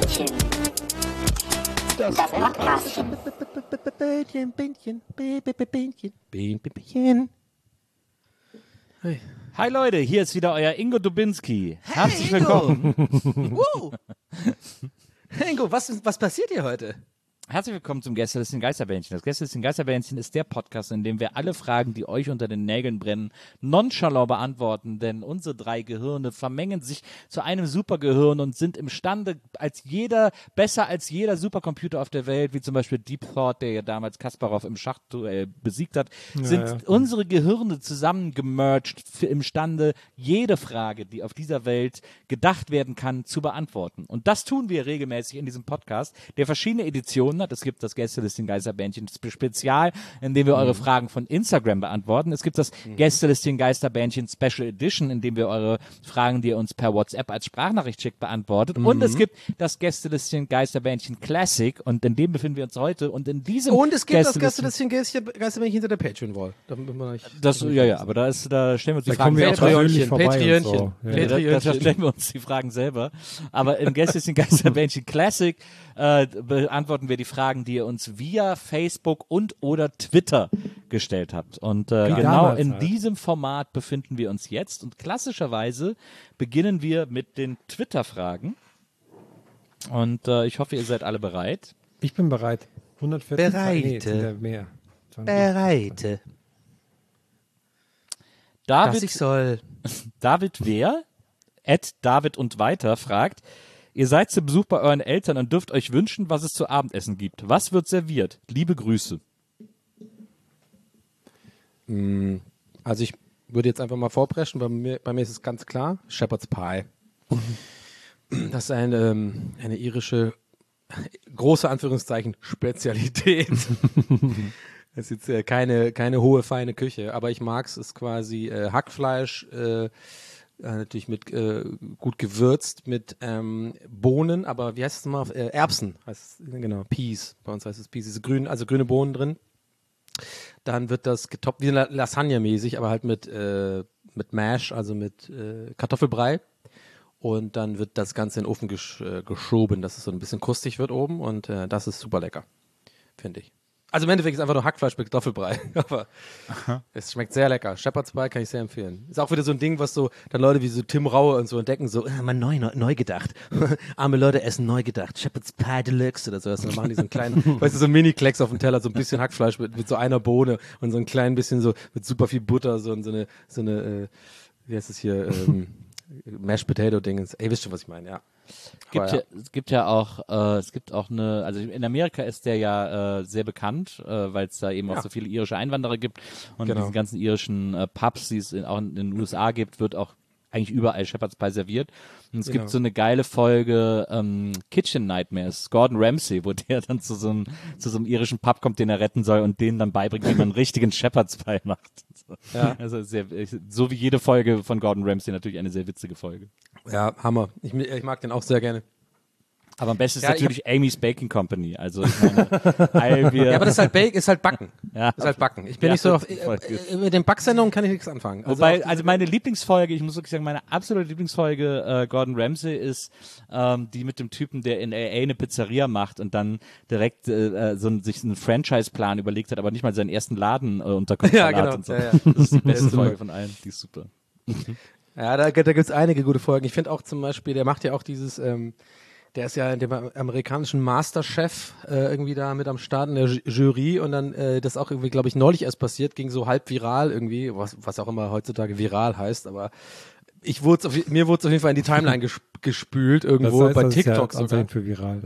Geisterbällchen. Das Podcastchen. Bähnchen. Hey. Hi Leute, hier ist wieder euer Ingo Dubinski. Herzlich willkommen. Ingo, was passiert hier heute? Herzlich willkommen zum Gästelistchen Geisterbähnchen. Das Gästelistchen Geisterbähnchen ist der Podcast, in dem wir alle Fragen, die euch unter den Nägeln brennen, nonchalant beantworten, denn unsere drei Gehirne vermengen sich zu einem Supergehirn und sind imstande, besser als jeder Supercomputer auf der Welt, wie zum Beispiel Deep Thought, der ja damals Kasparov im Schachduell besiegt hat, sind unsere Gehirne zusammengemerged imstande, jede Frage, die auf dieser Welt gedacht werden kann, zu beantworten. Und das tun wir regelmäßig in diesem Podcast, der verschiedene Editionen hat. Es gibt das Gästelistchen Geisterbähnchen Spezial, in dem wir eure Fragen von Instagram beantworten. Es gibt das Gästelistchen Geisterbähnchen Special Edition, in dem wir eure Fragen, die ihr uns per WhatsApp als Sprachnachricht schickt, beantwortet. Und es gibt das Gästelistchen Geisterbähnchen Classic und in dem befinden wir uns heute. Und in diesem Und es gibt das Gästelistchen Geisterbähnchen hinter der Patreon-Wall. Aber da stellen wir uns die da Fragen selber. Patreonchen. Da stellen wir uns die Fragen selber. Aber im Gästelistchen Geisterbähnchen Classic beantworten wir die Fragen, die ihr uns via Facebook und oder Twitter gestellt habt. Und genau in diesem Format befinden wir uns jetzt. Und klassischerweise beginnen wir mit den Twitter-Fragen. Und ich hoffe, ihr seid alle bereit. Ich bin bereit. 140 mehr. Bereite. David Wehr, @David und weiter, fragt: Ihr seid zu Besuch bei euren Eltern und dürft euch wünschen, was es zu Abendessen gibt. Was wird serviert? Liebe Grüße. Also ich würde jetzt einfach mal vorpreschen, bei mir ist es ganz klar, Shepherd's Pie. Das ist eine irische, große Anführungszeichen, Spezialität. Es ist jetzt keine hohe, feine Küche, aber ich mag es. Es ist quasi Hackfleisch, natürlich mit gut gewürzt mit Bohnen, aber wie heißt es nochmal? Erbsen, heißt es, genau, Peas. Bei uns heißt es Peas, diese grüne Bohnen drin. Dann wird das getoppt, wie Lasagne-mäßig, aber halt mit Mash, also mit Kartoffelbrei. Und dann wird das Ganze in den Ofen geschoben, dass es so ein bisschen krustig wird oben und das ist super lecker, finde ich. Also im Endeffekt ist es einfach nur Hackfleisch mit Kartoffelbrei, aber es schmeckt sehr lecker. Shepherd's Pie kann ich sehr empfehlen. Ist auch wieder so ein Ding, was so dann Leute wie so Tim Raue und so entdecken, so, mal neu gedacht. Arme Leute essen neu gedacht. Shepherd's Pie Deluxe oder sowas. Dann machen die so einen kleinen, weißt du, so einen Mini-Klecks auf dem Teller, so ein bisschen Hackfleisch mit so einer Bohne und so ein klein bisschen so mit super viel Butter, so eine wie heißt es hier, Mashed Potato Dingens. Ey, wisst schon, was ich meine, ja. Es gibt auch eine, also in Amerika ist der ja sehr bekannt, weil es da eben auch so viele irische Einwanderer gibt und diese ganzen irischen Pubs, die es auch in den USA gibt, wird auch eigentlich überall Shepherd's Pie serviert. Und es gibt so eine geile Folge Kitchen Nightmares, Gordon Ramsay, wo der dann zu so einem irischen Pub kommt, den er retten soll und denen dann beibringt, wie man einen richtigen Shepherd's Pie macht. Ja. Also so wie jede Folge von Gordon Ramsay natürlich eine sehr witzige Folge. Ja, Hammer. Ich mag den auch sehr gerne. Aber am besten ist natürlich Amy's Baking Company. Also ich meine, ja, aber das ist halt Backen. Ja. Das ist halt Backen. Ich bin nicht so auf, mit den Backsendungen kann ich nichts anfangen. Also meine Lieblingsfolge, ich muss wirklich sagen, meine absolute Lieblingsfolge Gordon Ramsay ist die mit dem Typen, der in LA eine Pizzeria macht und dann direkt sich einen Franchise-Plan überlegt hat, aber nicht mal seinen ersten Laden unter Kontrolle hat und so. Ja. Das ist die beste Folge von allen. Die ist super. Ja, da gibt's einige gute Folgen. Ich finde auch zum Beispiel, der macht ja auch dieses der ist ja in dem amerikanischen Masterchef irgendwie da mit am Start in der Jury und dann das auch irgendwie, glaube ich, neulich erst passiert, ging so halb viral irgendwie, was auch immer heutzutage viral heißt, aber mir wurde es auf jeden Fall in die Timeline gespült irgendwo, das heißt, bei TikTok ja sogar. Für viral,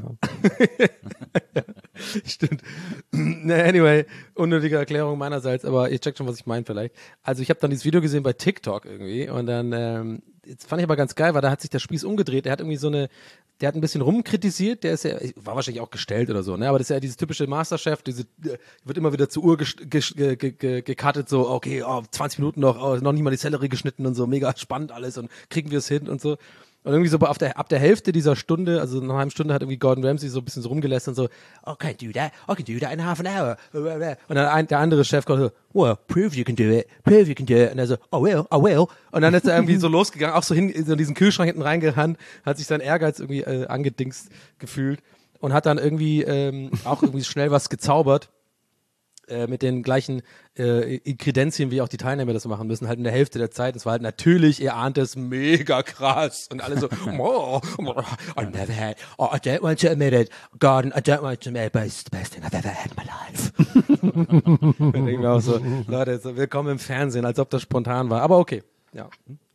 ja. Stimmt. Anyway, unnötige Erklärung meinerseits, aber ihr checkt schon, was ich meine vielleicht. Also ich habe dann dieses Video gesehen bei TikTok irgendwie und dann jetzt fand ich aber ganz geil, weil da hat sich der Spieß umgedreht. Der hat irgendwie der hat ein bisschen rumkritisiert, der ist ja, war wahrscheinlich auch gestellt oder so, ne? Aber das ist ja dieses typische Masterchef, wird immer wieder zur Uhr gecuttet, so, okay, 20 Minuten noch nicht mal die Sellerie geschnitten und so, mega spannend alles und kriegen wir es hin und so. Und irgendwie so ab der Hälfte dieser Stunde, also nach einer halben Stunde, hat irgendwie Gordon Ramsay so ein bisschen so rumgelästert und so, I can do that in half an hour. Und dann der andere Chef kommt so, well, prove you can do it. Und er so, I will. Und dann ist er irgendwie so losgegangen, auch so in diesen Kühlschrank hinten reingerannt, hat sich sein Ehrgeiz irgendwie angedingst gefühlt und hat dann irgendwie auch irgendwie schnell was gezaubert. Mit den gleichen Kredenzien, wie auch die Teilnehmer das machen müssen, halt in der Hälfte der Zeit. Es war halt natürlich, ihr ahnt es, mega krass. Und alle so, I never had, I don't want to admit it, Gordon, I don't want to admit it, but it's the best thing I've ever had in my life. Und denken wir auch so, Leute, so, willkommen im Fernsehen, als ob das spontan war. Aber okay, ja.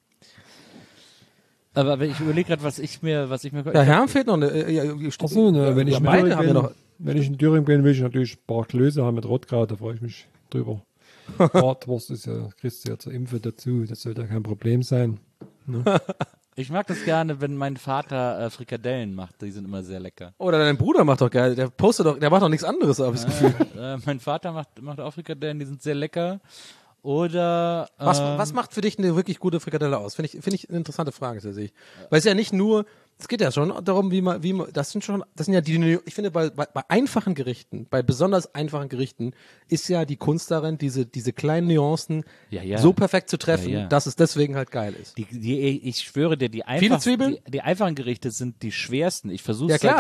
Aber ich überlege gerade, was ich mir. Ja, Herrn fehlt noch eine. Achso, wenn ich beide haben wir noch. Wenn ich in Thüringen bin, will ich natürlich ein paar Klöße haben mit Rotkraut, da freue ich mich drüber. Bratwurst ist ja, kriegst du ja zur Impfe dazu, das sollte ja kein Problem sein. Ne? Ich mag das gerne, wenn mein Vater Frikadellen macht, die sind immer sehr lecker. Oder dein Bruder macht doch geil, der macht doch nichts anderes, habe ich das Gefühl. Mein Vater macht auch Frikadellen, die sind sehr lecker. Oder was macht für dich eine wirklich gute Frikadelle aus? Finde ich eine interessante Frage tatsächlich. Weil es ja nicht nur, es geht ja schon darum, wie man, das sind ja die, ich finde bei einfachen Gerichten, bei besonders einfachen Gerichten ist ja die Kunst darin, diese kleinen Nuancen so perfekt zu treffen, dass es deswegen halt geil ist. Ich schwöre dir, die einfachen Gerichte sind die schwersten. Ich versuche seit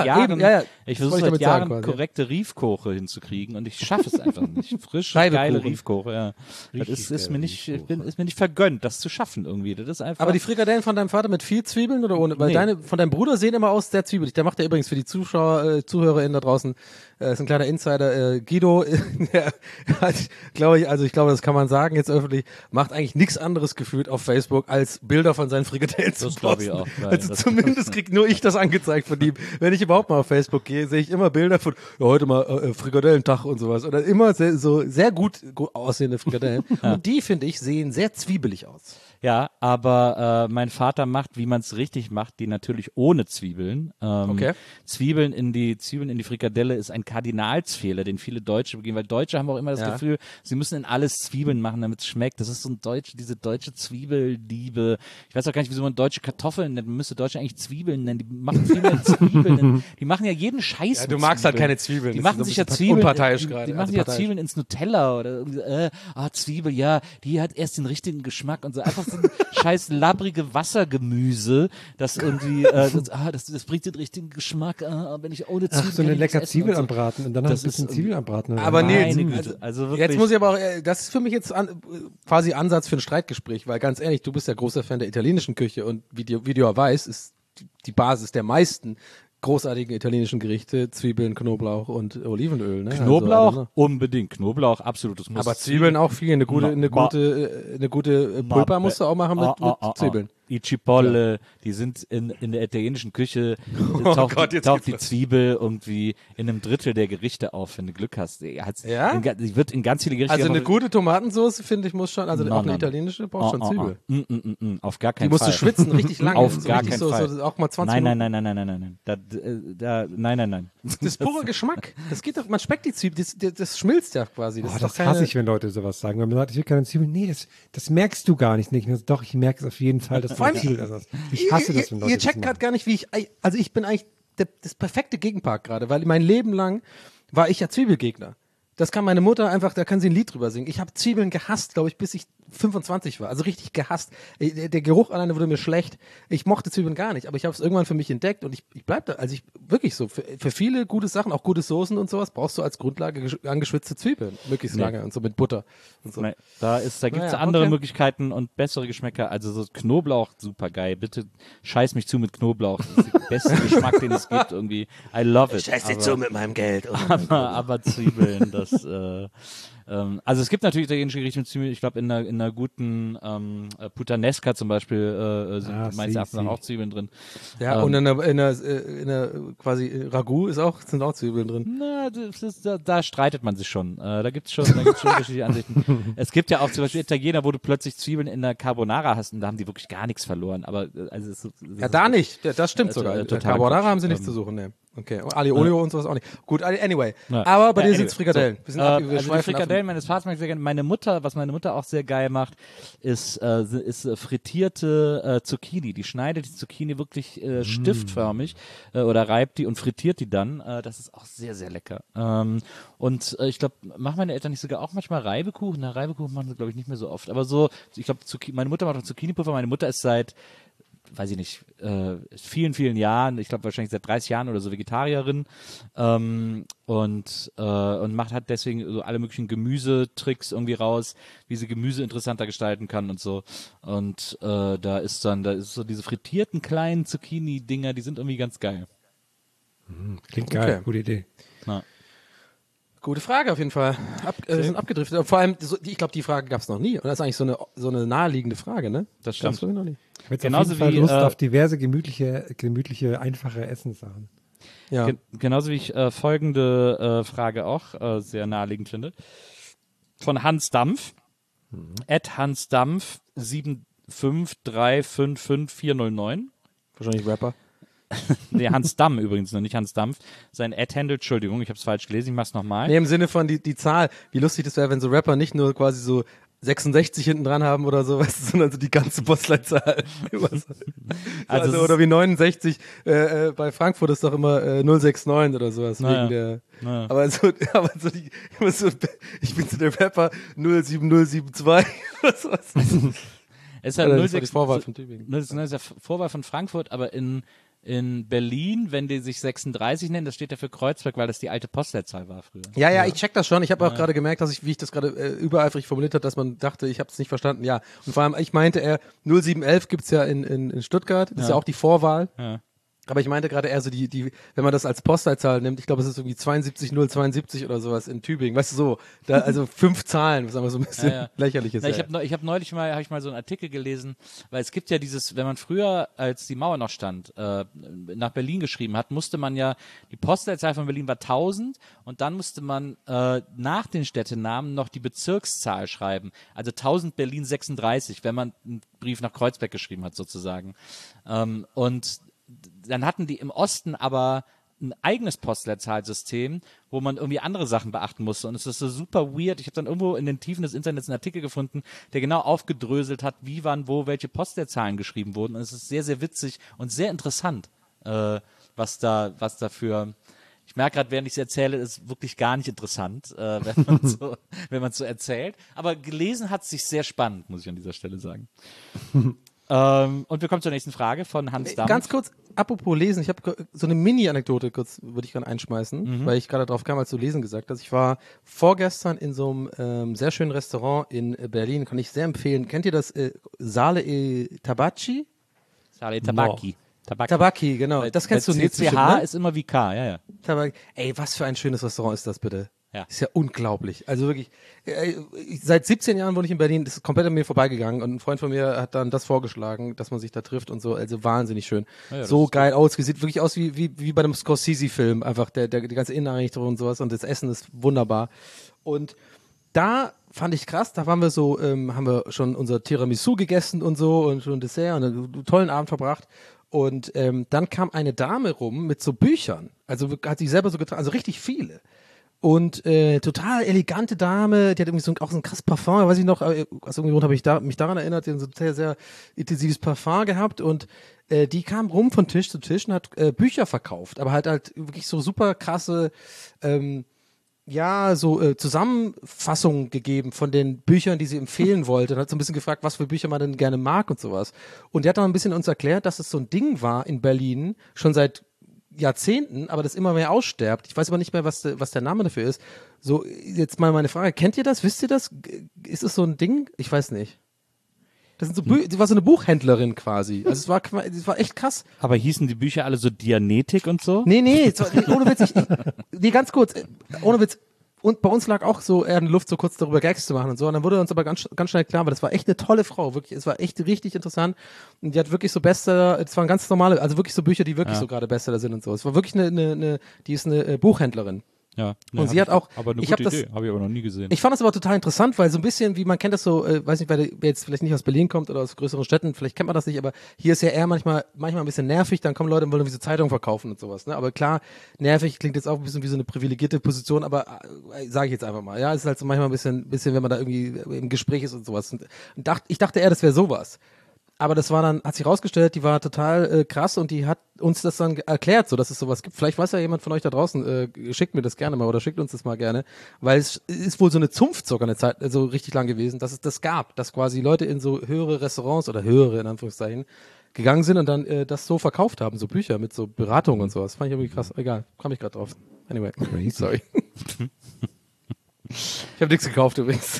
Jahren korrekte Riefkoche hinzukriegen und ich schaffe es einfach nicht. Frische, geile Riefkoche, ja. Das ist mir nicht vergönnt, das zu schaffen irgendwie. Das ist einfach. Aber die Frikadellen von deinem Vater mit viel Zwiebeln oder ohne? Weil von deinem Bruder sehen immer aus sehr zwiebelig. Der macht ja übrigens für die ZuhörerInnen da draußen, ist ein kleiner Insider, Guido, der hat, glaube ich, das kann man sagen jetzt öffentlich, macht eigentlich nichts anderes gefühlt auf Facebook, als Bilder von seinen Frikadellen zu posten. Das glaube ich auch. Also zumindest krieg nur ich das angezeigt von ihm. Wenn ich überhaupt mal auf Facebook gehe, sehe ich immer Bilder von, heute mal Frikadellentag und sowas. Oder immer sehr gut aussehende Frikadellen. Und die, finde ich, sehen sehr zwiebelig aus. Ja, aber mein Vater macht, wie man es richtig macht, die natürlich ohne Zwiebeln. Okay. Zwiebeln in die Frikadelle ist ein Kardinalsfehler, den viele Deutsche begehen, weil Deutsche haben auch immer das Gefühl, sie müssen in alles Zwiebeln machen, damit es schmeckt. Das ist so diese deutsche Zwiebelliebe. Ich weiß auch gar nicht, wieso man deutsche Kartoffeln nennt. Man müsste Deutsche eigentlich Zwiebeln nennen. Die machen viel mehr Zwiebeln. Die machen ja jeden Scheiß. Ja, du magst halt keine Zwiebeln. Die machen sich ja Zwiebeln. Unparteiisch gerade. Die machen sich ja Zwiebeln ins Nutella oder Zwiebel, ja, die hat erst den richtigen Geschmack und so. Einfach so ein scheiß labbrige Wassergemüse, das irgendwie, das bringt den richtigen Geschmack, wenn ich ohne Zwiebeln. Ach, so eine lecker Zwiebel anbraten und dann noch ein bisschen Zwiebel anbraten. Oder? Aber nee, also wirklich. Jetzt muss ich aber auch, das ist für mich jetzt quasi Ansatz für ein Streitgespräch, weil ganz ehrlich, du bist ja großer Fan der italienischen Küche und wie du ja weißt, ist die Basis der meisten großartigen italienischen Gerichte, Zwiebeln, Knoblauch und Olivenöl. Ne? Knoblauch, also, unbedingt. Knoblauch, absolutes Muss. Aber Zwiebeln auch viel. Eine gute Pulpa musst du auch machen mit Zwiebeln. Die Cipolle, die sind in der italienischen Küche, taucht die Zwiebel irgendwie in einem Drittel der Gerichte auf, wenn du Glück hast. Die wird in ganz viele Gerichte. Also eine gute Tomatensauce, finde ich, muss schon, also auch eine italienische braucht schon Zwiebel. Auf gar keinen Fall. Die musst du schwitzen, richtig lange. Auf gar keinen Fall. So auch mal 20 Minuten. Nein. Das ist purer Geschmack. Das geht doch, man schmeckt die Zwiebel, das schmilzt ja quasi. Das hasse ich, wenn Leute sowas sagen. Wenn man sagt, ich will keine Zwiebeln, nee, das merkst du gar nicht. Doch, ich merke es auf jeden Fall, dass vor allem, ich hasse das, wenn Leute ihr checkt gerade gar nicht, ich bin eigentlich das perfekte Gegenpart gerade, weil mein Leben lang war ich ja Zwiebelgegner. Das kann meine Mutter einfach, da kann sie ein Lied drüber singen. Ich habe Zwiebeln gehasst, glaube ich, bis ich 25 war. Also richtig gehasst. Der Geruch alleine wurde mir schlecht. Ich mochte Zwiebeln gar nicht, aber ich habe es irgendwann für mich entdeckt und ich bleib da. Also ich wirklich so, für viele gute Sachen, auch gute Soßen und sowas, brauchst du als Grundlage angeschwitzte Zwiebeln. Möglichst lange und so mit Butter und so. Nee, da gibt es andere Möglichkeiten und bessere Geschmäcker. Also so Knoblauch, super geil. Bitte scheiß mich zu mit Knoblauch. Das ist der beste Geschmack, den es gibt irgendwie. I love it. Scheiß dir zu mit meinem Geld. Aber Zwiebeln, also es gibt natürlich italienische Gerichte mit Zwiebeln. Ich glaube in einer guten Puttanesca zum Beispiel sind meines Erachtens auch Zwiebeln drin. Ja, und in einer quasi Ragout sind auch Zwiebeln drin. Na, da streitet man sich schon. Da gibt's schon unterschiedliche Ansichten. Es gibt ja auch zum Beispiel Italiener, wo du plötzlich Zwiebeln in der Carbonara hast und da haben die wirklich gar nichts verloren. Aber also da nicht. Das stimmt sogar. Total Carbonara haben sie nichts zu suchen. Ne. Okay, Ali Olio und sowas auch nicht. Gut, anyway. Ja. Aber bei dir anyway. sind es Frikadellen. Wir sind wir Also die schweifen ab. Frikadellen meines Vaters mag ich sehr gerne. Was meine Mutter auch sehr geil macht, ist frittierte Zucchini. Die schneidet die Zucchini wirklich stiftförmig oder reibt die und frittiert die dann. Das ist auch sehr, sehr lecker. Und ich glaube, machen meine Eltern nicht sogar auch manchmal Reibekuchen? Na, Reibekuchen machen sie, glaube ich, nicht mehr so oft. Aber so, ich glaube, meine Mutter macht auch Zucchini-Puffer. Meine Mutter ist seit weiß ich nicht, vielen, vielen Jahren, ich glaube wahrscheinlich seit 30 Jahren oder so Vegetarierin und hat deswegen so alle möglichen Gemüsetricks irgendwie raus, wie sie Gemüse interessanter gestalten kann und so. Und da ist so diese frittierten kleinen Zucchini-Dinger, die sind irgendwie ganz geil. Klingt geil, Okay. gute Idee. Ja. Gute Frage auf jeden Fall. Wir sind abgedriftet. Vor allem, ich glaube, die Frage gab es noch nie. Und das ist eigentlich so eine naheliegende Frage, ne? Das stimmt. Gab's noch nie. Ich habe jetzt Genauso auf jeden Fall wie, Lust auf diverse gemütliche, einfache Essenssachen. Ja. Genauso wie ich folgende Frage auch sehr naheliegend finde. Von Hans Dampf. Hans Dampf 753555409. Wahrscheinlich Rapper. Nee, Hans Damm übrigens, noch nicht Hans Dampf. Sein Ad-Handle, Entschuldigung, ich habe es falsch gelesen, ich mach's nochmal. Nee, im Sinne von die Zahl, wie lustig das wäre, wenn so Rapper nicht nur quasi so 66 hinten dran haben oder so, weißt du, sondern so die ganze Postleitzahl. Also oder wie 69, bei Frankfurt ist doch immer 069 oder sowas. Naja. Wegen der, Naja. aber so ich bin so der Rapper 07072 oder sowas. Es ist halt Das war die 06 Vorwahl von Tübingen. Das ist ja Vorwahl von Frankfurt, aber in Berlin, wenn die sich 36 nennen, das steht ja für Kreuzberg, weil das die alte Postleitzahl war früher. Ja, ich check das schon. Ich habe auch gerade gemerkt, wie ich das gerade übereifrig formuliert habe, dass man dachte, ich habe es nicht verstanden. Ja, und vor allem, ich meinte 0711 gibt's ja in Stuttgart. Das ist ja auch die Vorwahl. Ja. Aber ich meinte gerade eher so wenn man das als Postleitzahl nimmt, ich glaube, es ist irgendwie 72072 oder sowas in Tübingen. Weißt du, so, also 5 Zahlen, was aber so ein bisschen lächerlich ist. Na, ich habe neulich mal so einen Artikel gelesen, weil es gibt ja wenn man früher, als die Mauer noch stand, nach Berlin geschrieben hat, musste man ja, die Postleitzahl von Berlin war 1000 und dann musste man nach den Städtenamen noch die Bezirkszahl schreiben. Also 1000 Berlin 36, wenn man einen Brief nach Kreuzberg geschrieben hat sozusagen. Und dann hatten die im Osten aber ein eigenes Postleitzahlsystem, wo man irgendwie andere Sachen beachten musste. Und es ist so super weird. Ich habe dann irgendwo in den Tiefen des Internets einen Artikel gefunden, der genau aufgedröselt hat, wie, wann, wo, welche Postleitzahlen geschrieben wurden. Und es ist sehr, sehr witzig und sehr interessant, was da für... Ich merke gerade, während ich es erzähle, ist wirklich gar nicht interessant, wenn man so erzählt. Aber gelesen hat es sich sehr spannend, muss ich an dieser Stelle sagen. Und wir kommen zur nächsten Frage von Hans Dampf. Ganz kurz, apropos Lesen, ich habe so eine Mini-Anekdote kurz, würde ich gerne einschmeißen, weil ich gerade drauf kam, als du Lesen gesagt hast. Ich war vorgestern in so einem sehr schönen Restaurant in Berlin, kann ich sehr empfehlen. Kennt ihr das Sale e Tabacchi? Sale Tabacchi. Tabacchi, genau. Das kennst du nicht. CCH bestimmt, ne? ist immer wie K, ja. Tabacchi. Ey, was für ein schönes Restaurant ist das bitte? Ja. Ist ja unglaublich. Also wirklich, seit 17 Jahren wohne ich in Berlin, das ist komplett an mir vorbeigegangen und ein Freund von mir hat dann das vorgeschlagen, dass man sich da trifft und so, also wahnsinnig schön. Ja, so geil aus, sieht wirklich aus wie bei einem Scorsese-Film, einfach die ganze Inneneinrichtung und sowas und das Essen ist wunderbar. Und da fand ich krass, da waren wir so, haben wir schon unser Tiramisu gegessen und so und schon Dessert und einen tollen Abend verbracht. Und dann kam eine Dame rum mit so Büchern, also hat sie selber so getragen, also richtig viele. Und total elegante Dame, die hat irgendwie auch so ein krasses Parfum, weiß ich noch, aus irgendeinem Grund habe ich mich daran erinnert, die hat so ein sehr, sehr intensives Parfum gehabt und die kam rum von Tisch zu Tisch und hat Bücher verkauft, aber halt wirklich so super krasse Zusammenfassungen gegeben von den Büchern, die sie empfehlen wollte und hat so ein bisschen gefragt, was für Bücher man denn gerne mag und sowas. Und die hat dann ein bisschen uns erklärt, dass es so ein Ding war in Berlin, schon seit Jahrzehnten, aber das immer mehr aussterbt. Ich weiß aber nicht mehr, was der Name dafür ist. So, jetzt mal meine Frage, kennt ihr das? Wisst ihr das? Ist es so ein Ding? Ich weiß nicht. Das sind so die war so eine Buchhändlerin quasi. Also es war echt krass. Aber hießen die Bücher alle so Dianetik und so? Nee, ohne Witz, ganz kurz, ohne Witz. Und bei uns lag auch so eher in der Luft, so kurz darüber Gags zu machen und so. Und dann wurde uns aber ganz schnell klar, weil das war echt eine tolle Frau, wirklich. Es war echt richtig interessant. Und die hat wirklich so Bestseller, es waren ganz normale, also wirklich so Bücher, die wirklich so gerade Bestseller sind und so. Es war wirklich die ist eine Buchhändlerin. Ja. Und sie hat auch, aber eine ich gute habe das, Idee, habe ich aber noch nie gesehen. ich fand das aber total interessant, weil so ein bisschen, wie man kennt das so, weiß nicht, wer jetzt vielleicht nicht aus Berlin kommt oder aus größeren Städten, vielleicht kennt man das nicht, aber hier ist ja eher manchmal ein bisschen nervig, dann kommen Leute und wollen irgendwie so Zeitungen verkaufen und sowas, ne? Aber klar, nervig klingt jetzt auch ein bisschen wie so eine privilegierte Position, aber sage ich jetzt einfach mal, ja, es ist halt so manchmal ein bisschen, wenn man da irgendwie im Gespräch ist und sowas. Und ich dachte eher, das wäre sowas. Aber das war dann, hat sich rausgestellt, die war total krass und die hat uns das dann erklärt, so dass es sowas gibt. Vielleicht weiß ja jemand von euch da draußen, schickt mir das gerne mal oder schickt uns das mal gerne, weil es ist wohl so eine Zunft sogar eine Zeit, so richtig lang gewesen, dass es das gab, dass quasi Leute in so höhere Restaurants oder höhere in Anführungszeichen gegangen sind und dann das so verkauft haben, so Bücher mit so Beratungen und sowas. Fand ich irgendwie krass. Egal, kam ich gerade drauf. Anyway, sorry. Ich habe nichts gekauft übrigens.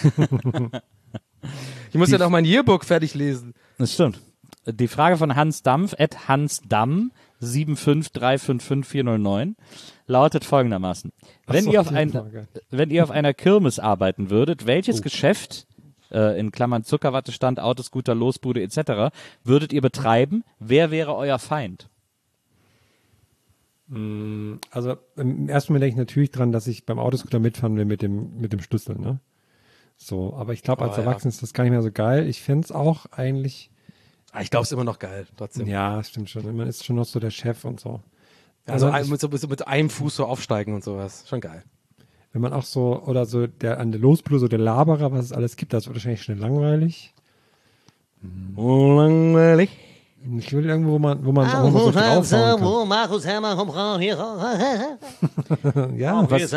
Ich muss ja noch mein Yearbook fertig lesen. Das stimmt. Die Frage von Hans Dampf, @hansdamm 753555409 lautet folgendermaßen. Wenn ihr auf einer Kirmes arbeiten würdet, welches Geschäft, in Klammern Zuckerwattestand, Autoscooter, Losbude etc., würdet ihr betreiben? Wer wäre euer Feind? Also im ersten Moment denke ich natürlich dran, dass ich beim Autoscooter mitfahren will mit dem Schlüssel, ne? So, aber ich glaube, als Erwachsener ist das gar nicht mehr so geil. Ich fände es auch eigentlich. Ich glaube, es ist immer noch geil, trotzdem. Ja, stimmt schon. Man ist schon noch so der Chef und so. Also mit einem Fuß so aufsteigen und sowas. Schon geil. Wenn man auch so, oder so an der Losbude, so der Laberer, was es alles gibt, das wird wahrscheinlich schnell langweilig. Langweilig. Ich will irgendwo, wo man so draufhauen Wo Markus Hermann kommt rein hier. kann. Ja, was,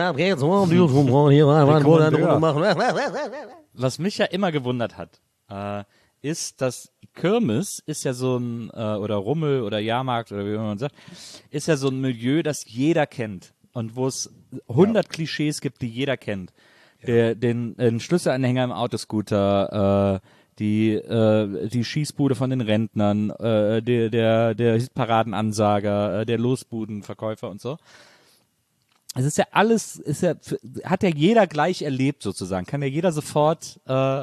Was mich ja immer gewundert hat, ist, dass Kirmes ist ja so ein, oder Rummel oder Jahrmarkt oder wie man sagt, ist ja so ein Milieu, das jeder kennt und wo es 100 Klischees gibt, die jeder kennt. Den Schlüsselanhänger im Autoscooter, die Schießbude von den Rentnern, der Hitparadenansager, der Losbudenverkäufer und so. Es ist ja alles, hat ja jeder gleich erlebt sozusagen, kann jeder sofort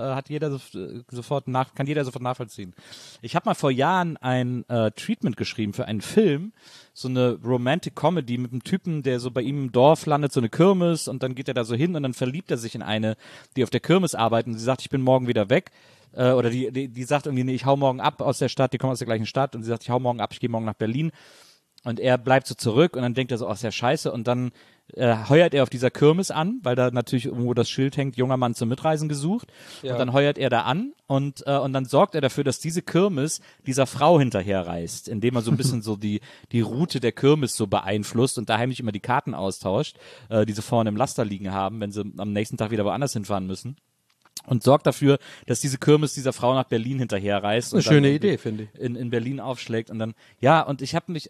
nachvollziehen. Ich habe mal vor Jahren ein Treatment geschrieben für einen Film, so eine Romantic Comedy mit einem Typen, der so bei ihm im Dorf landet, so eine Kirmes und dann geht er da so hin und dann verliebt er sich in eine, die auf der Kirmes arbeitet und sie sagt, ich bin morgen wieder weg. Oder die sagt irgendwie, nee, ich hau morgen ab aus der Stadt, die kommt aus der gleichen Stadt und sie sagt, ich hau morgen ab, ich gehe morgen nach Berlin. Und er bleibt so zurück und dann denkt er so, ach, ist ja scheiße. Und dann heuert er auf dieser Kirmes an, weil da natürlich irgendwo das Schild hängt, junger Mann zum Mitreisen gesucht. Ja. Und dann heuert er da an und dann sorgt er dafür, dass diese Kirmes dieser Frau hinterherreist, indem er so ein bisschen so die Route der Kirmes so beeinflusst und da heimlich immer die Karten austauscht, die sie vorne im Laster liegen haben, wenn sie am nächsten Tag wieder woanders hinfahren müssen. Und sorgt dafür, dass diese Kirmes dieser Frau nach Berlin hinterherreist. Eine schöne Idee, finde ich. In Berlin aufschlägt und dann, ja, und ich glaube,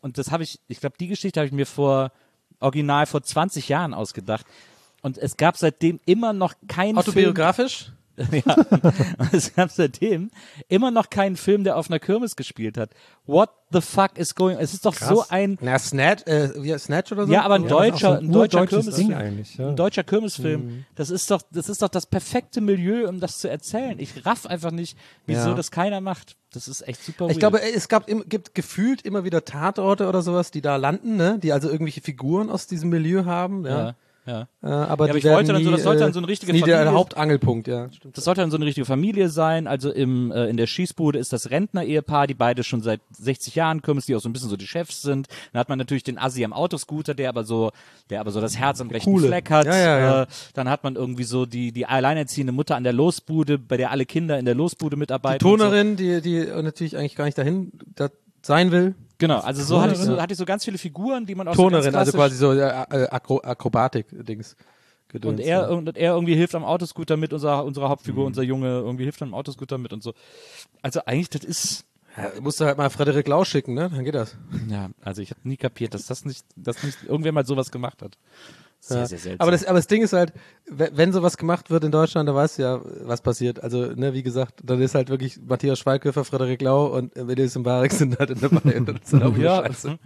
die Geschichte habe ich mir original vor 20 Jahren ausgedacht. Und es gab seitdem immer noch keinen Autobiografisch? Ja, es gab seitdem immer noch keinen Film, der auf einer Kirmes gespielt hat. What the fuck is going on? Es ist doch Krass. so ein... Na, Snatch oder so? Ja, aber ein deutscher Ding eigentlich, ja. Ein deutscher Kirmesfilm. Das ist doch das perfekte Milieu, um das zu erzählen. Ich raff einfach nicht, wieso das keiner macht. Das ist echt super weird. Ich glaube, es gibt gefühlt immer wieder Tatorte oder sowas, die da landen, ne? Die also irgendwelche Figuren aus diesem Milieu haben, ja. Ja. Aber ich wollte dann so, das sollte dann so eine richtige nie Familie. Der Hauptangelpunkt, ja. Stimmt. Das sollte dann so eine richtige Familie sein. Also in der Schießbude ist das Rentner-Ehepaar, die beide schon seit 60 Jahren Kirmes, die auch so ein bisschen so die Chefs sind. Dann hat man natürlich den Assi am Autoscooter, der aber so das Herz am rechten Fleck hat. Ja. Dann hat man irgendwie so die alleinerziehende Mutter an der Losbude, bei der alle Kinder in der Losbude mitarbeiten. Die Tonerin, die natürlich eigentlich gar nicht dahin sein will. Genau, also so hatte ich so ganz viele Figuren, die man auch Tonerin, so ganz also quasi so Akrobatik-Dings. Und er irgendwie hilft am Autoscooter mit, unsere Hauptfigur, unser Junge, irgendwie hilft am Autoscooter mit und so. Also eigentlich, das ist... Ja, musst du halt mal Frederik Lau schicken, ne? Dann geht das. Ja, also ich habe nie kapiert, dass nicht irgendwer mal sowas gemacht hat. Sehr, sehr seltsam. Aber das Ding ist halt, wenn sowas gemacht wird in Deutschland, dann weißt du ja, was passiert. Also, ne, wie gesagt, dann ist halt wirklich Matthias Schweighöfer, Frederik Lau und Elis und Barek sind halt dabei. Und das ist dann auch wieder scheiße.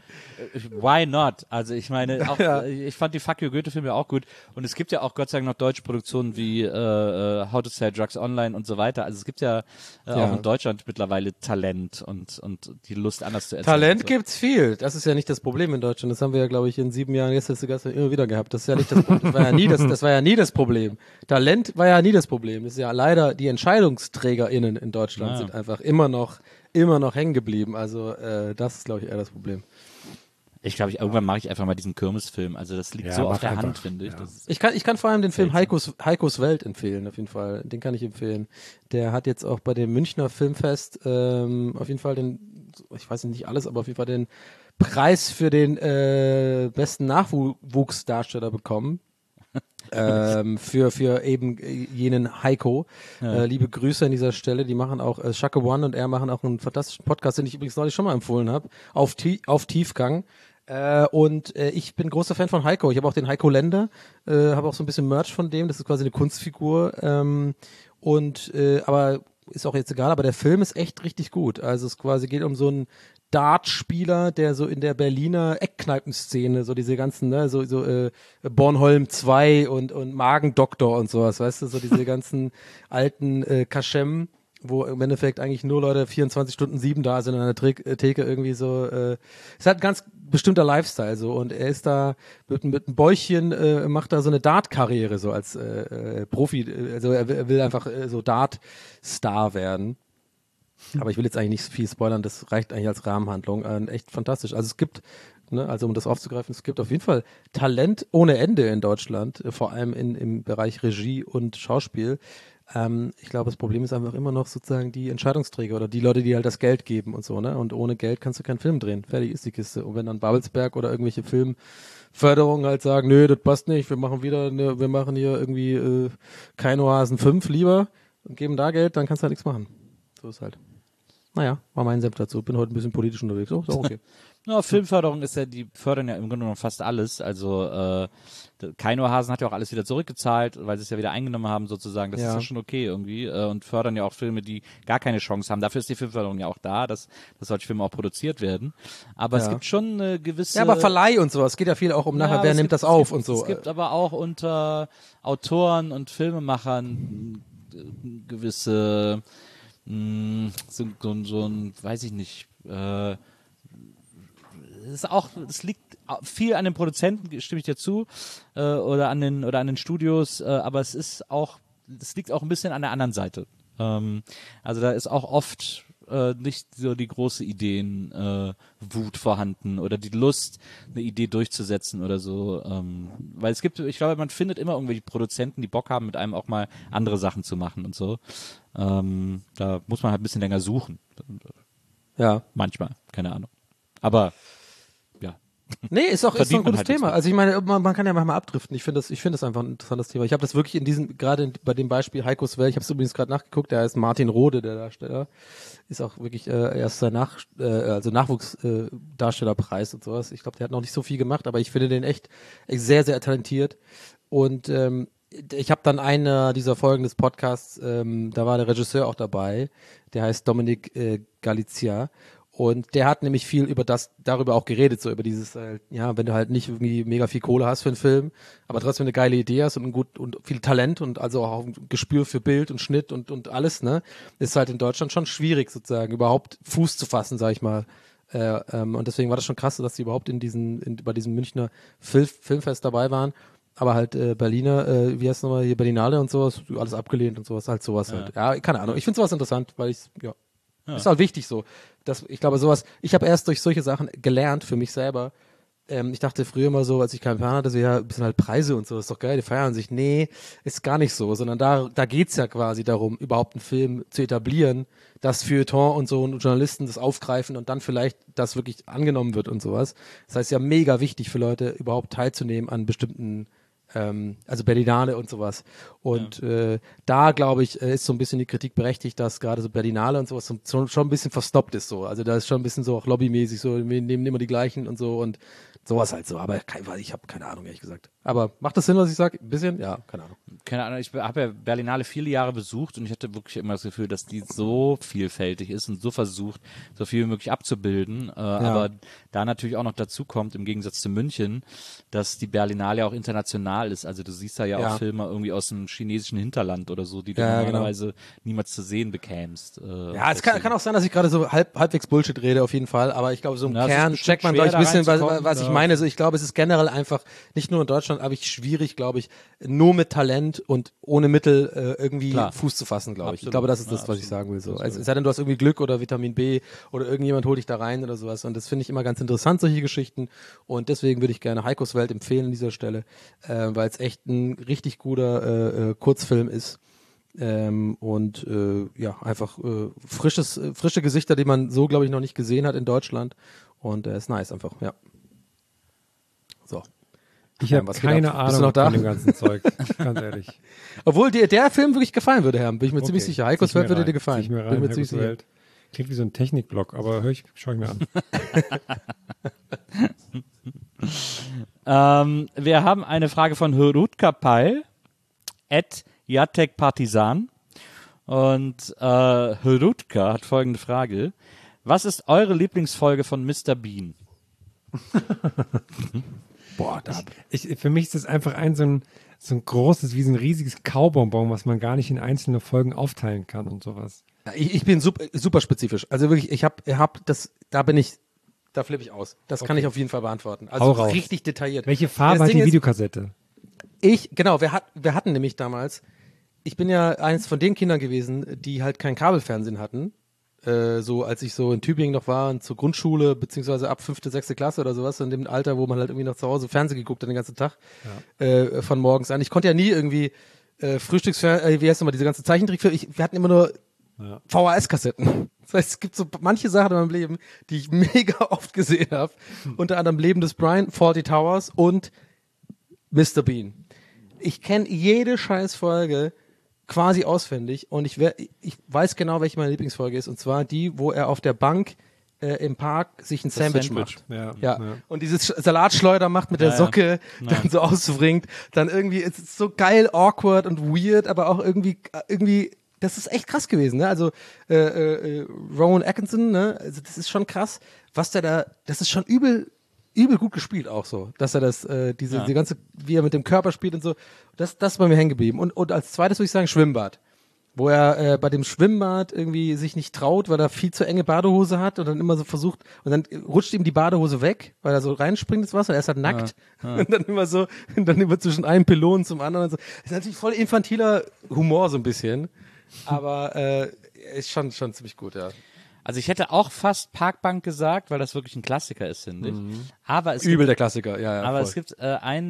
Why not? Also ich meine, auch, ich fand die Fuck You Goethe-Filme auch gut. Und es gibt ja auch Gott sei Dank noch deutsche Produktionen wie How to Sell Drugs Online und so weiter. Also es gibt ja auch in Deutschland mittlerweile Talent und die Lust, anders zu erzählen. Talent gibt's viel. Das ist ja nicht das Problem in Deutschland. Das haben wir ja, glaube ich, in 7 Jahren jetzt immer wieder gehabt, dass Das ist ja nicht das war ja nie das war ja nie das Problem. Talent war ja nie das Problem. Das ist ja leider die EntscheidungsträgerInnen in Deutschland sind einfach immer noch hängen geblieben. Also das ist, glaube ich, eher das Problem. Ich glaube, irgendwann mache ich einfach mal diesen Kirmesfilm. Also das liegt so auf der Hand, finde ich. Ja. Das ist Ich kann vor allem den Film Heikos Welt empfehlen, auf jeden Fall. Den kann ich empfehlen. Der hat jetzt auch bei dem Münchner Filmfest auf jeden Fall ich weiß nicht alles, aber auf jeden Fall den Preis für den besten Nachwuchsdarsteller bekommen. Für eben jenen Heiko. Liebe Grüße an dieser Stelle. Die machen auch, Shaka One und er machen auch einen fantastischen Podcast, den ich übrigens neulich schon mal empfohlen habe. Auf Tiefgang. Und ich bin großer Fan von Heiko. Ich habe auch den Heiko Länder, habe auch so ein bisschen Merch von dem. Das ist quasi eine Kunstfigur. Aber ist auch jetzt egal. Aber der Film ist echt richtig gut. Also es quasi geht um so einen Dartspieler, der so in der Berliner Eckkneipenszene, so diese ganzen, ne, Bornholm 2 und Magendoktor und sowas, weißt du, so diese ganzen alten Kaschem, wo im Endeffekt eigentlich nur Leute 24/7 da sind an der Theke irgendwie so. Es hat ein ganz bestimmter Lifestyle so und er ist da mit einem Bäuchchen, macht da so eine Dart-Karriere so als Profi, also er will einfach so Dart-Star werden. Aber ich will jetzt eigentlich nicht viel spoilern, das reicht eigentlich als Rahmenhandlung. Echt fantastisch. Also es gibt, ne, also um das aufzugreifen, es gibt auf jeden Fall Talent ohne Ende in Deutschland, vor allem im Bereich Regie und Schauspiel. Ich glaube, das Problem ist einfach immer noch sozusagen die Entscheidungsträger oder die Leute, die halt das Geld geben und so, ne? Und ohne Geld kannst du keinen Film drehen. Fertig ist die Kiste. Und wenn dann Babelsberg oder irgendwelche Filmförderungen halt sagen, nö, das passt nicht, wir machen hier irgendwie Keinohasen 5 lieber und geben da Geld, dann kannst du halt nichts machen. So ist halt. Naja, war mein Senf dazu. Bin heute ein bisschen politisch unterwegs. Oh, ist auch okay. Ja, Filmförderung ist ja, die fördern ja im Grunde genommen fast alles. Also Keinohasen hat ja auch alles wieder zurückgezahlt, weil sie es ja wieder eingenommen haben sozusagen. Das ist ja schon okay irgendwie. Und fördern ja auch Filme, die gar keine Chance haben. Dafür ist die Filmförderung ja auch da, dass solche Filme auch produziert werden. Aber es gibt schon eine gewisse... Ja, aber Verleih und sowas. Es geht ja viel auch um nachher, wer nimmt das auf und so. Es gibt aber auch unter Autoren und Filmemachern gewisse... so ein, weiß ich nicht, es liegt viel an den Produzenten, stimme ich dir zu, oder an den Studios, aber es liegt auch ein bisschen an der anderen Seite. Also da ist auch oft nicht so die große Ideenwut vorhanden oder die Lust, eine Idee durchzusetzen oder so. Weil ich glaube, man findet immer irgendwelche Produzenten, die Bock haben, mit einem auch mal andere Sachen zu machen und so. Da muss man halt ein bisschen länger suchen. Ja. Manchmal, keine Ahnung. Aber ja. Nee, ist doch ein gutes halt Thema. Also ich meine, man kann ja manchmal abdriften. Ich finde das einfach ein interessantes Thema. Ich habe das wirklich gerade bei dem Beispiel Heikos Welt, ich habe es übrigens gerade nachgeguckt, der heißt Martin Rohde, der Darsteller. Ist auch wirklich erst sein Nachwuchsdarstellerpreis und sowas. Ich glaube, der hat noch nicht so viel gemacht, aber ich finde den echt sehr, sehr talentiert. Und ich habe dann eine dieser Folgen des Podcasts, da war der Regisseur auch dabei, der heißt Dominik Galizia. Und der hat nämlich viel darüber auch geredet, so über dieses, wenn du halt nicht irgendwie mega viel Kohle hast für einen Film, aber trotzdem eine geile Idee hast und viel Talent und also auch ein Gespür für Bild und Schnitt und alles, ne, ist halt in Deutschland schon schwierig sozusagen, überhaupt Fuß zu fassen, sag ich mal. Und deswegen war das schon krass, dass die überhaupt bei diesem Münchner Filmfest dabei waren. Aber halt Berliner, wie heißt es nochmal, hier Berlinale und sowas, alles abgelehnt und sowas, halt sowas halt. Ja, keine Ahnung. Ich finde sowas interessant, weil ist halt wichtig so. Ich glaube sowas, ich habe erst durch solche Sachen gelernt für mich selber. Ich dachte früher immer so, als ich keinen Plan hatte, so ja, ein bisschen halt Preise und so, ist doch geil, die feiern sich. Nee, ist gar nicht so, sondern da geht's ja quasi darum, überhaupt einen Film zu etablieren, dass Feuilleton und so und Journalisten das aufgreifen und dann vielleicht das wirklich angenommen wird und sowas. Das heißt ja mega wichtig für Leute, überhaupt teilzunehmen an bestimmten also Berlinale und sowas. Und da, glaube ich, ist so ein bisschen die Kritik berechtigt, dass gerade so Berlinale und sowas schon ein bisschen verstoppt ist so. Also da ist schon ein bisschen so auch lobbymäßig so, wir nehmen immer die gleichen und so und sowas halt so. Aber ich habe keine Ahnung, ehrlich gesagt. Aber macht das Sinn, was ich sage? Ein bisschen? Ja, keine Ahnung. Keine Ahnung, ich habe ja Berlinale viele Jahre besucht und ich hatte wirklich immer das Gefühl, dass die so vielfältig ist und so versucht, so viel wie möglich abzubilden. Aber da natürlich auch noch dazu kommt, im Gegensatz zu München, dass die Berlinale auch international real ist. Also du siehst da ja Ja. auch Filme irgendwie aus dem chinesischen Hinterland oder so, die du Ja, genau. normalerweise niemals zu sehen bekämst. Ja, es kann auch sein, dass ich gerade so halbwegs Bullshit rede, auf jeden Fall. Aber ich glaube, so im Ja, es ist Kern bestimmt checkt man, schwer, glaube ich, ein bisschen, da reinzukommen. was ich meine. Also ich glaube, es ist generell einfach, nicht nur in Deutschland, aber schwierig, glaube ich, nur mit Talent und ohne Mittel irgendwie Klar. Fuß zu fassen, glaube ich. Ich Absolut. glaube, das ist Ja, das, was ich absolut. sagen will. So. Also, es sei denn, du hast irgendwie Glück oder Vitamin B oder irgendjemand holt dich da rein oder sowas. Und das finde ich immer ganz interessant, solche Geschichten. Und deswegen würde ich gerne Heikos Welt empfehlen an dieser Stelle, weil es echt ein richtig guter Kurzfilm ist. Ja, einfach frische Gesichter, die man so, glaube ich, noch nicht gesehen hat in Deutschland. Und ist nice einfach, ja. So. Ich habe was geht keine ab? Bist du Ahnung noch da? von dem ganzen Zeug, ganz ehrlich. Obwohl dir der Film wirklich gefallen würde, Herr, bin ich mir ziemlich sicher. Heikos zieh ich Welt mir würde dir rein, gefallen. zieh ich mir Bin rein, mir ziemlich Heikos sicher. Welt. Klingt wie so ein Technikblog, aber schau ich mir an. Wir haben eine Frage von Hrutka Pai @Jatek Partisan. Und Hrutka hat folgende Frage. Was ist eure Lieblingsfolge von Mr. Bean? Boah, da. Für mich ist das einfach so ein großes, wie so ein riesiges Kaubonbon, was man gar nicht in einzelne Folgen aufteilen kann und sowas. Ich bin super spezifisch. Also wirklich, da flippe ich aus. Das kann ich auf jeden Fall beantworten. Also Hau raus. richtig detailliert. Welche Ja, Farbe das hat Ding die ist, Videokassette? wir hatten nämlich damals, ich bin ja eins von den Kindern gewesen, die halt kein Kabelfernsehen hatten. So als ich so in Tübingen noch war und zur Grundschule, beziehungsweise ab 5., 6. Klasse oder sowas, in dem Alter, wo man halt irgendwie noch zu Hause Fernsehen geguckt hat den ganzen Tag, von morgens an. Ich konnte ja nie irgendwie Frühstücksfernsehen, wie heißt nochmal, diese ganze Zeichentrickfilme, wir hatten immer nur VHS-Kassetten. Das heißt, es gibt so manche Sachen in meinem Leben, die ich mega oft gesehen habe. Unter anderem Leben des Brian, Fawlty Towers und Mr. Bean. Ich kenne jede Scheißfolge quasi auswendig und ich weiß genau, welche meine Lieblingsfolge ist, und zwar die, wo er auf der Bank im Park sich ein Sandwich macht. Ja. Und dieses Salatschleuder macht mit der Socke, dann so ausbringt, dann irgendwie, es ist so geil, awkward und weird, aber auch irgendwie, das ist echt krass gewesen, ne? Also Rowan Atkinson, ne? Also das ist schon krass, was das ist schon übel gut gespielt auch so, dass er das, die ganze, wie er mit dem Körper spielt und so, das ist bei mir hängen geblieben. Und als zweites würde ich sagen Schwimmbad, wo er bei dem Schwimmbad irgendwie sich nicht traut, weil er viel zu enge Badehose hat und dann immer so versucht, und dann rutscht ihm die Badehose weg, weil er so reinspringt ins Wasser, er ist halt nackt und dann immer zwischen einem Pylon zum anderen und so. Das ist natürlich voll infantiler Humor so ein bisschen, aber ist schon ziemlich gut, ja. Also ich hätte auch fast Parkbank gesagt, weil das wirklich ein Klassiker ist, finde ich. Aber es Übel der Klassiker, ja. Aber voll. es gibt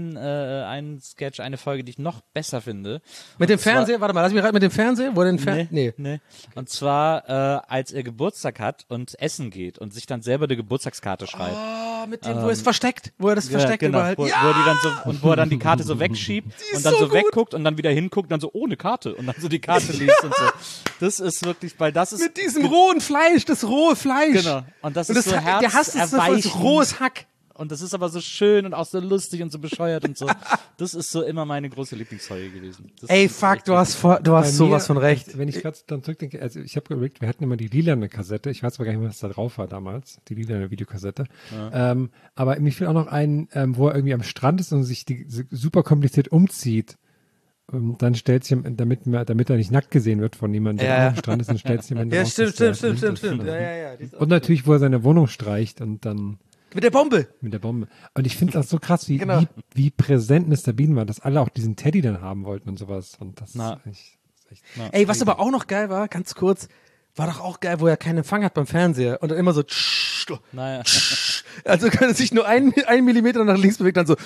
einen Sketch, eine Folge, die ich noch besser finde. Mit dem Fernseher, warte mal, lass mich rein mit dem Fernseher, wo er den Fernseher, Nee. Und zwar, als er Geburtstag hat und essen geht und sich dann selber eine Geburtstagskarte schreibt. mit dem, wo er es versteckt, wo er das versteckt genau, überall. wo er die dann so, und wo er dann die Karte so wegschiebt und dann so so gut. wegguckt und dann wieder hinguckt und dann so ohne Karte und dann so die Karte liest und so. Das ist wirklich, weil das ist Mit diesem rohen Fleisch, das rohe Fleisch. genau. Und das Und ist so der hasst es so voll, so rohes Hack. Und das ist aber so schön und auch so lustig und so bescheuert und so. Das ist so immer meine große Lieblingsfolge gewesen. Das Ey, ist fuck, echt du hast sowas von recht. Wenn ich gerade dann zurückdenke, also ich habe überlegt, wir hatten immer die lilane Kassette. Ich weiß aber gar nicht mehr, was da drauf war damals, die lilane Videokassette. Aber mir fiel auch noch ein, wo er irgendwie am Strand ist und sich super kompliziert umzieht. Dann stellt sich, damit er nicht nackt gesehen wird von jemandem, der am Strand ist, dann stellt sich jemand Ja, raus, stimmt. dass der blind ist. Ja. Und natürlich, wo er seine Wohnung streicht und dann Mit der Bombe. mit der Bombe. Und ich finde das so krass, Genau. wie präsent Mr. Bean war, dass alle auch diesen Teddy dann haben wollten und sowas. Und das Na. ist echt Ey, was aber auch noch geil war, ganz kurz, war doch auch geil, wo er keinen Empfang hat beim Fernseher und dann immer so naja. also kann er sich nur einen Millimeter nach links bewegt, dann so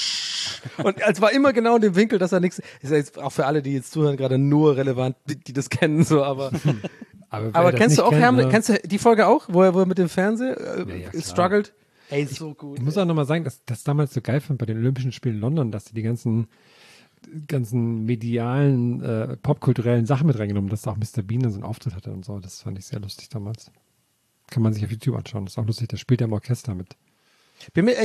und es war immer genau in dem Winkel, dass er nichts, ist ja jetzt auch für alle, die jetzt zuhören, gerade nur relevant, die das kennen, so, aber Aber kennst du auch, Herm, ne? kennst du die Folge auch, wo er mit dem Fernseher ja, klar. struggelt? Ey, so gut. Ich muss auch nochmal sagen, dass das damals so geil fand bei den Olympischen Spielen in London, dass sie die ganzen medialen, popkulturellen Sachen mit reingenommen, dass da auch Mr. Bean dann so einen Auftritt hatte und so. Das fand ich sehr lustig damals. Kann man sich auf YouTube anschauen. Das ist auch lustig, da spielt er im Orchester mit. Bin mir ehrlich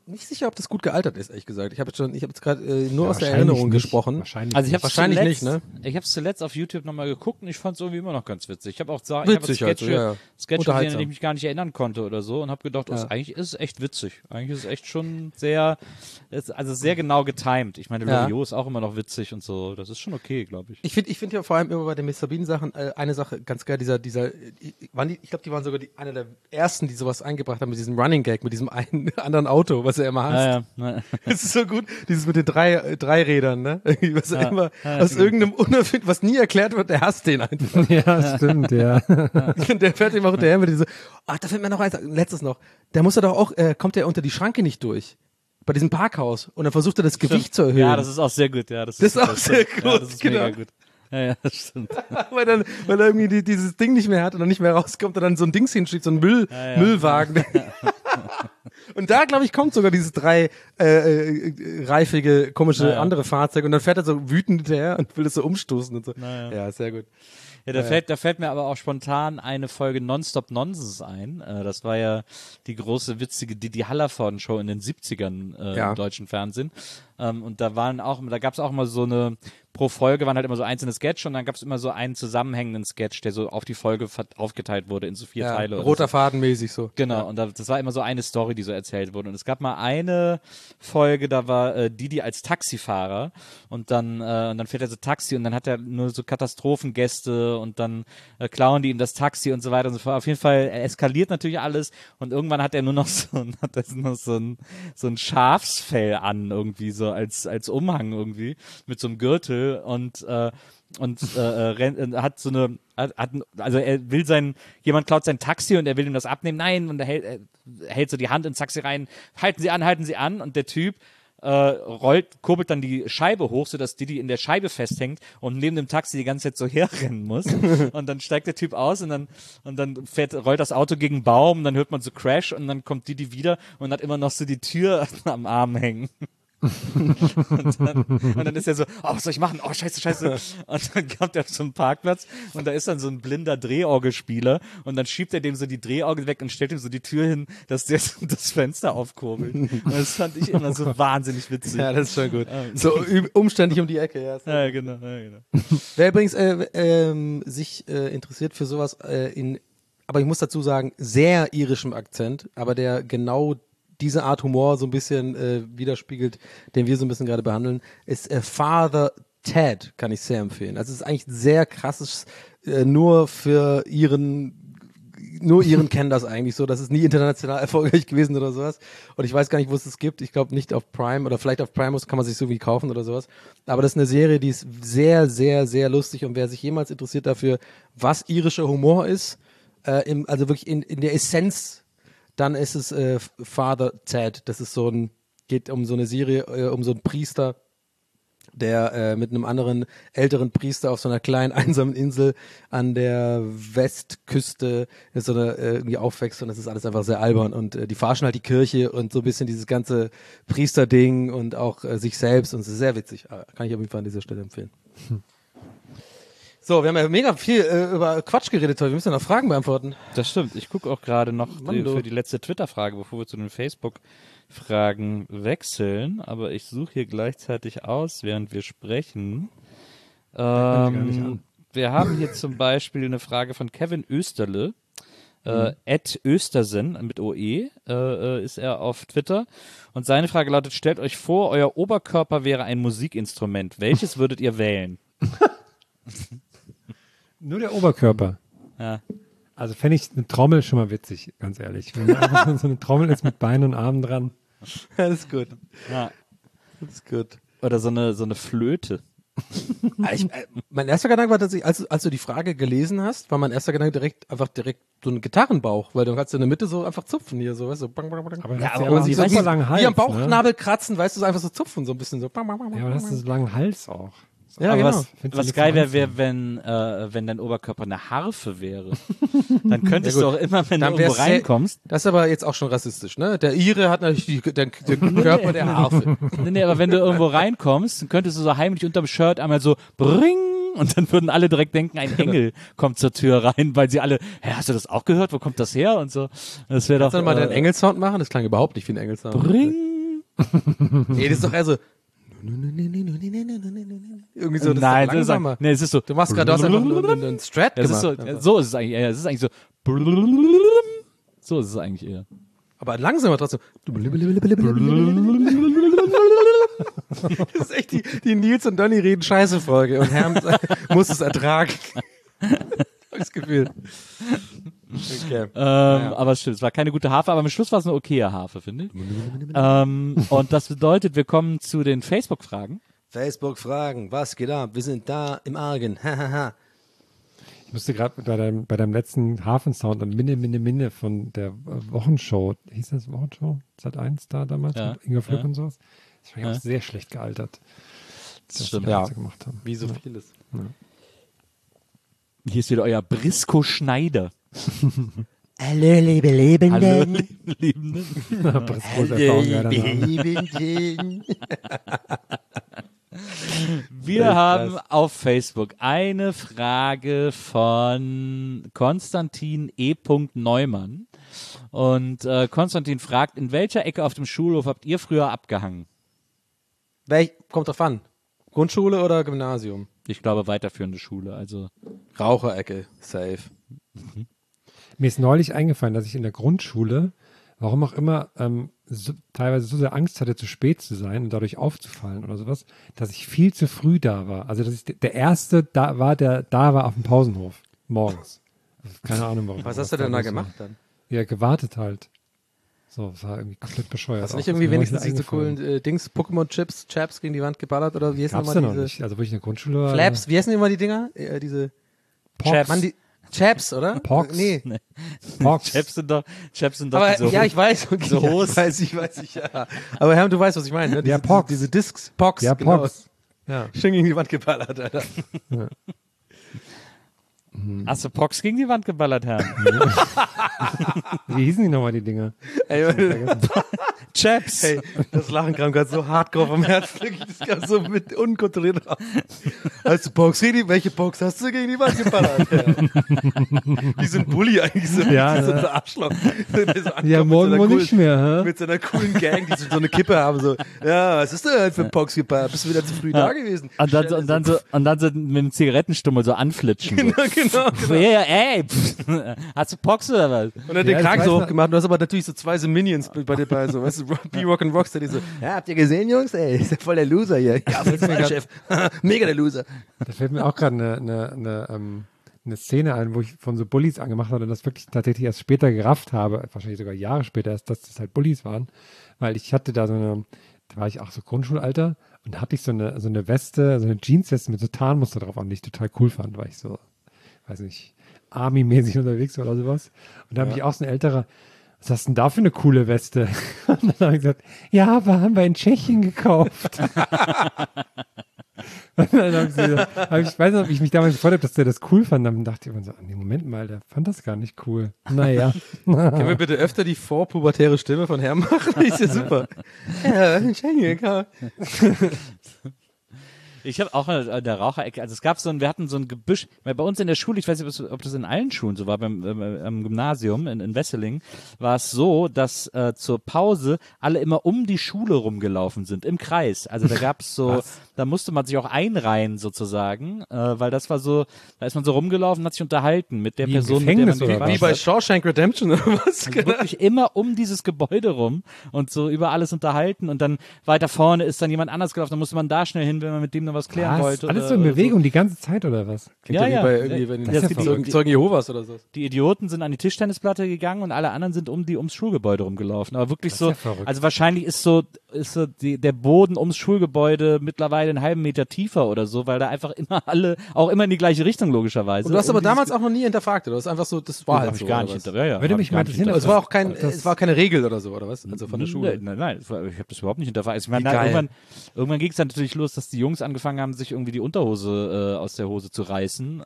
nicht sicher, ob das gut gealtert ist, ehrlich gesagt. Ich habe jetzt gerade nur aus der Wahrscheinlich Erinnerung nicht. gesprochen. Wahrscheinlich Also ich nicht. habe Wahrscheinlich nicht, ne? Ich habe es zuletzt auf YouTube nochmal geguckt und ich fand es irgendwie immer noch ganz witzig. Ich habe auch Witzig halt so, ja. Sketche, an Unterhaltsam. die ich mich gar nicht erinnern konnte oder so und habe gedacht, eigentlich ist es echt witzig. Eigentlich ist es echt schon sehr genau getimed. Ich meine, Ja. Loriot ist auch immer noch witzig und so. Das ist schon okay, glaube ich. Ich finde ja vor allem immer bei den Mr. Bean Sachen eine Sache ganz geil, ich glaube, die waren sogar einer der ersten, die sowas eingebracht haben mit diesem Running Gag, mit diesem einen anderen Auto, was er immer hasst. Ja. Das ist so gut, dieses mit den drei Rädern, ne? Irgendwie, was er immer aus irgendeinem was nie erklärt wird, der hasst den einfach. Ja, stimmt, ja. Und der fährt ihm auch hinterher mit da fällt mir noch eins, letztes noch, der muss er doch auch, kommt der unter die Schranke nicht durch. Bei diesem Parkhaus. Und dann versucht er das Gewicht zu erhöhen. Ja, das ist auch sehr gut. Ja, das ist auch sehr gut, Ja, das ist genau. mega gut. Ja, das stimmt. weil er irgendwie dieses Ding nicht mehr hat und dann nicht mehr rauskommt und dann so ein Dings hinschickt, so ein Müllwagen. Und da, glaube ich, kommt sogar dieses reifige, komische andere Fahrzeug und dann fährt er so wütend hinterher und will das so umstoßen und so. Ja, sehr gut. Ja, da fällt mir aber auch spontan eine Folge Nonstop Nonsense ein. Das war ja die große, witzige Didi Hallervorden-Show in den 70ern im deutschen Fernsehen. Und da gab's auch mal so pro Folge waren halt immer so einzelne Sketche und dann gab's immer so einen zusammenhängenden Sketch, der so auf die Folge aufgeteilt wurde in so 4 Teile. Oder Roter so. Faden mäßig so. Genau, und das war immer so eine Story, die so erzählt wurde. Und es gab mal eine Folge, da war Didi als Taxifahrer und dann fährt er so Taxi und dann hat er nur so Katastrophengäste und dann klauen die ihm das Taxi und so weiter und so fort. Auf jeden Fall eskaliert natürlich alles und irgendwann hat er nur noch so ein Schafsfell an irgendwie so als Umhang irgendwie mit so einem Gürtel und hat so eine, also er will jemand klaut sein Taxi und er will ihm das abnehmen, nein, und er hält so die Hand ins Taxi rein, halten Sie an und der Typ kurbelt dann die Scheibe hoch, sodass Didi in der Scheibe festhängt und neben dem Taxi die ganze Zeit so herrennen muss. Und dann steigt der Typ aus und dann rollt das Auto gegen einen Baum und dann hört man so Crash und dann kommt Didi wieder und hat immer noch so die Tür am Arm hängen. und dann ist er so, was soll ich machen? Oh, scheiße. Und dann kommt er zum Parkplatz und da ist dann so ein blinder Drehorgelspieler und dann schiebt er dem so die Drehorgel weg und stellt ihm so die Tür hin, dass der das Fenster aufkurbelt. Und das fand ich immer so wahnsinnig witzig. Ja, das ist schon gut. So umständlich um die Ecke, ja. Ja, genau. Wer übrigens sich interessiert für sowas aber ich muss dazu sagen, sehr irischem Akzent, aber der genau diese Art Humor so ein bisschen widerspiegelt, den wir so ein bisschen gerade behandeln, ist Father Ted, kann ich sehr empfehlen. Also es ist eigentlich sehr krasses, nur Iren kennen das eigentlich so, das ist nie international erfolgreich gewesen oder sowas und ich weiß gar nicht, wo es das gibt, ich glaube nicht auf Prime oder vielleicht auf Prime kann man sich so wie kaufen oder sowas, aber das ist eine Serie, die ist sehr, sehr, sehr lustig und wer sich jemals interessiert dafür, was irischer Humor ist, also wirklich in der Essenz, dann ist es Father Ted. Das ist geht um so eine Serie, um so einen Priester, der mit einem anderen älteren Priester auf so einer kleinen einsamen Insel an der Westküste irgendwie aufwächst und das ist alles einfach sehr albern und die verarschen halt die Kirche und so ein bisschen dieses ganze Priesterding und auch sich selbst und es ist sehr witzig. Kann ich auf jeden Fall an dieser Stelle empfehlen. So, wir haben ja mega viel über Quatsch geredet heute. Wir müssen ja noch Fragen beantworten. Das stimmt. Ich gucke auch gerade noch für die letzte Twitter-Frage, bevor wir zu den Facebook-Fragen wechseln. Aber ich suche hier gleichzeitig aus, während wir sprechen. Wir haben hier zum Beispiel eine Frage von Kevin Österle. @Östersen mit OE ist er auf Twitter. Und seine Frage lautet, stellt euch vor, euer Oberkörper wäre ein Musikinstrument. Welches würdet ihr wählen? Nur der Oberkörper. Ja. Also fände ich eine Trommel schon mal witzig, ganz ehrlich. Wenn einfach so eine Trommel ist mit Beinen und Armen dran. Ja, das ist gut. Ja. Das ist gut. Oder so eine Flöte. Mein erster Gedanke war tatsächlich, als du die Frage gelesen hast, war mein erster Gedanke direkt so ein Gitarrenbauch, weil du kannst in der Mitte so einfach zupfen hier, so, weißt du, bang, bang, bang. Aber Ja, das aber man ist sich ja so super langen Hals. wie am Bauchnabel kratzen, weißt du, so einfach so zupfen, so ein bisschen so. Bang, bang, bang, Ja, aber das ist so langen Hals auch. Ja, aber genau. was geil wäre, wenn dein Oberkörper eine Harfe wäre. Dann könntest du auch immer, wenn du irgendwo reinkommst. Das ist aber jetzt auch schon rassistisch, ne? Der Ire hat natürlich den Körper der Harfe. Nee, aber wenn du irgendwo reinkommst, dann könntest du so heimlich unterm Shirt einmal so bring und dann würden alle direkt denken, ein Engel kommt zur Tür rein, weil sie alle, hast du das auch gehört? Wo kommt das her? Und so. Das wäre doch. Kannst du mal den Engelsound machen? Das klang überhaupt nicht wie ein Engelsound. Bring. Nee, das ist doch eher so. Irgendwie so, das Nein, ist doch langsamer. es ist so. Du machst gerade, du hast einfach einen Strat Das ist gemacht. so, einfach. so ist es eigentlich eher. Es ist eigentlich so. So ist es eigentlich eher. Aber langsamer trotzdem. Das ist echt die Nils und Donny reden Scheiße Folge und Herm muss es ertragen. Hab ich das Gefühl. Okay. Aber es stimmt, es war keine gute Harfe, aber am Schluss war es eine okaye Harfe, finde ich. Und das bedeutet, wir kommen zu den Facebook-Fragen. Facebook-Fragen, was geht ab? Wir sind da im Argen. Ich musste gerade bei deinem letzten Hafensound an Minne von der Wochenshow, hieß das Wochenshow? Sat.1 da damals? Ja, Mit Inga Flöck ja. und sowas. Das war ja auch sehr schlecht gealtert. Das stimmt. Ja. Was sie gemacht haben. Wie so vieles. Hier ist wieder euer Brisco Schneider. Hallo, liebe Hallo, Lebenden. Liebenden. Erfahrung leider haben. Lebenden. Wir haben auf Facebook eine Frage von Konstantin E. Neumann. Und Konstantin fragt, in welcher Ecke auf dem Schulhof habt ihr früher abgehangen? Kommt drauf an. Grundschule oder Gymnasium? Ich glaube, weiterführende Schule. Also Raucherecke, safe. Mir ist neulich eingefallen, dass ich in der Grundschule, warum auch immer, teilweise so sehr Angst hatte, zu spät zu sein und dadurch aufzufallen oder sowas, dass ich viel zu früh da war. Also, dass ich der Erste da war, der da war auf dem Pausenhof. Morgens. Keine Ahnung, warum. Was hast du denn da los war. gemacht dann? Ja, gewartet halt. So, das war irgendwie komplett bescheuert. Hast du auch. nicht Das irgendwie ist mir wenigstens neulich diese eingefallen. coolen Dings, Pokémon-Chips, Chaps gegen die Wand geballert oder wie heißen Gab's nochmal da noch diese nicht. Also, wo ich in der Grundschule war. Flaps, wie heißen immer die Dinger? Diese Chaps. Mann, die Chaps, oder? Pox. Nee. Pox. Chaps sind doch Aber diese ja, ich weiß. Okay, so ja, Hose. ich weiß, ja. Aber Herr, du weißt, was ich meine, ne? Ja, Pox. Diese Discs, Pox, Ja, genau. Pox. Ja. Schön gegen die Wand geballert, Alter. Hast du Pox gegen die Wand geballert, Herr? Wie hießen die nochmal, die Dinger? Ey, Chaps. hey, das Lachen kam gerade so hardcore vom Herz. Wirklich, das kam so mit unkontrolliert raus. Hast du Pox gegen die, welche Pox hast du gegen die Wand geballert? Ja. Die sind Bully eigentlich so. Ja, die sind ja. so Arschloch. So Ja, ankommen morgen mit so wohl einer nicht mehr, hä? Mit so einer coolen Gang, die so eine Kippe haben, so, ja, was ist denn halt für ein Pox geballert? Bist du wieder zu früh da gewesen? Und dann so mit einem Zigarettenstummel so anflitschen. Genau. Ja, ey, hast du Pox oder was? Und dann Ja, den Kragen ich so weiß noch- hochgemacht. Du hast aber natürlich so zwei so Minions bei dir bei, so, weißt du, B-Rock und Rockstar, die so, ja, habt ihr gesehen, Jungs? Ey, ist ja voll der Loser hier. Ja, auf jeden Fall, Chef. Mega der Loser. Da fällt mir auch gerade eine Szene ein, wo ich von so Bullies angemacht habe und das wirklich tatsächlich erst später gerafft habe, wahrscheinlich sogar Jahre später erst, dass das halt Bullies waren, weil ich hatte da da war ich auch so Grundschulalter und da hatte ich so eine Weste, so eine Jeansweste mit so Tarnmuster drauf an, die ich total cool fand, weil ich so, weiß nicht, Army-mäßig unterwegs war oder sowas. Und da habe ich auch so ein älterer, was hast du denn da für eine coole Weste? Und dann habe ich gesagt, ja, aber haben wir in Tschechien gekauft. Und dann ich weiß nicht, ob ich mich damals gefreut habe, dass der das cool fand. Dann dachte ich immer so, nee, Moment mal, der fand das gar nicht cool. Naja. Können wir bitte öfter die vorpubertäre Stimme von Herrn machen? Die ist ja super. Ja, Ich habe auch in der Raucherecke, also es gab wir hatten so ein Gebüsch, weil bei uns in der Schule, ich weiß nicht, ob das in allen Schulen so war, am Gymnasium in Wesseling, war es so, dass zur Pause alle immer um die Schule rumgelaufen sind, im Kreis. Also da gab es so, da musste man sich auch einreihen sozusagen, weil das war so, da ist man so rumgelaufen und hat sich unterhalten mit der Wie im Person, mit der man Gefängnis oder gequatscht Wie bei hat. Shawshank Redemption oder was? Also wirklich immer um dieses Gebäude rum und so über alles unterhalten und dann weiter vorne ist dann jemand anders gelaufen, dann musste man da schnell hin, wenn man mit dem noch was klären wollte. Alles oder, so in oder Bewegung die ganze Zeit oder was? Klingt Ja, wie ja. bei irgendwie bei den Das ist ja Zeugen Jehovas oder so. Die Idioten sind an die Tischtennisplatte gegangen und alle anderen sind ums Schulgebäude rumgelaufen. Aber wirklich Das ist so, ja verrückt. also wahrscheinlich ist so der Boden ums Schulgebäude mittlerweile einen halben Meter tiefer oder so, weil da einfach immer auch immer in die gleiche Richtung logischerweise. Und du hast aber dieses damals auch noch nie hinterfragt, oder? Das ist einfach so, das war Hab halt ich so. gar oder nicht was? hinter. Ja, Würde hab mich ich gar mal nicht interessieren, Also hinterfragt. es war auch es war keine Regel oder so, oder was? Also von der Schule. Nein, ich habe das überhaupt nicht hinterfragt. Ich meine, Wie geil. irgendwann ging es dann natürlich los, dass die Jungs angefangen haben, sich irgendwie die Unterhose aus der Hose zu reißen.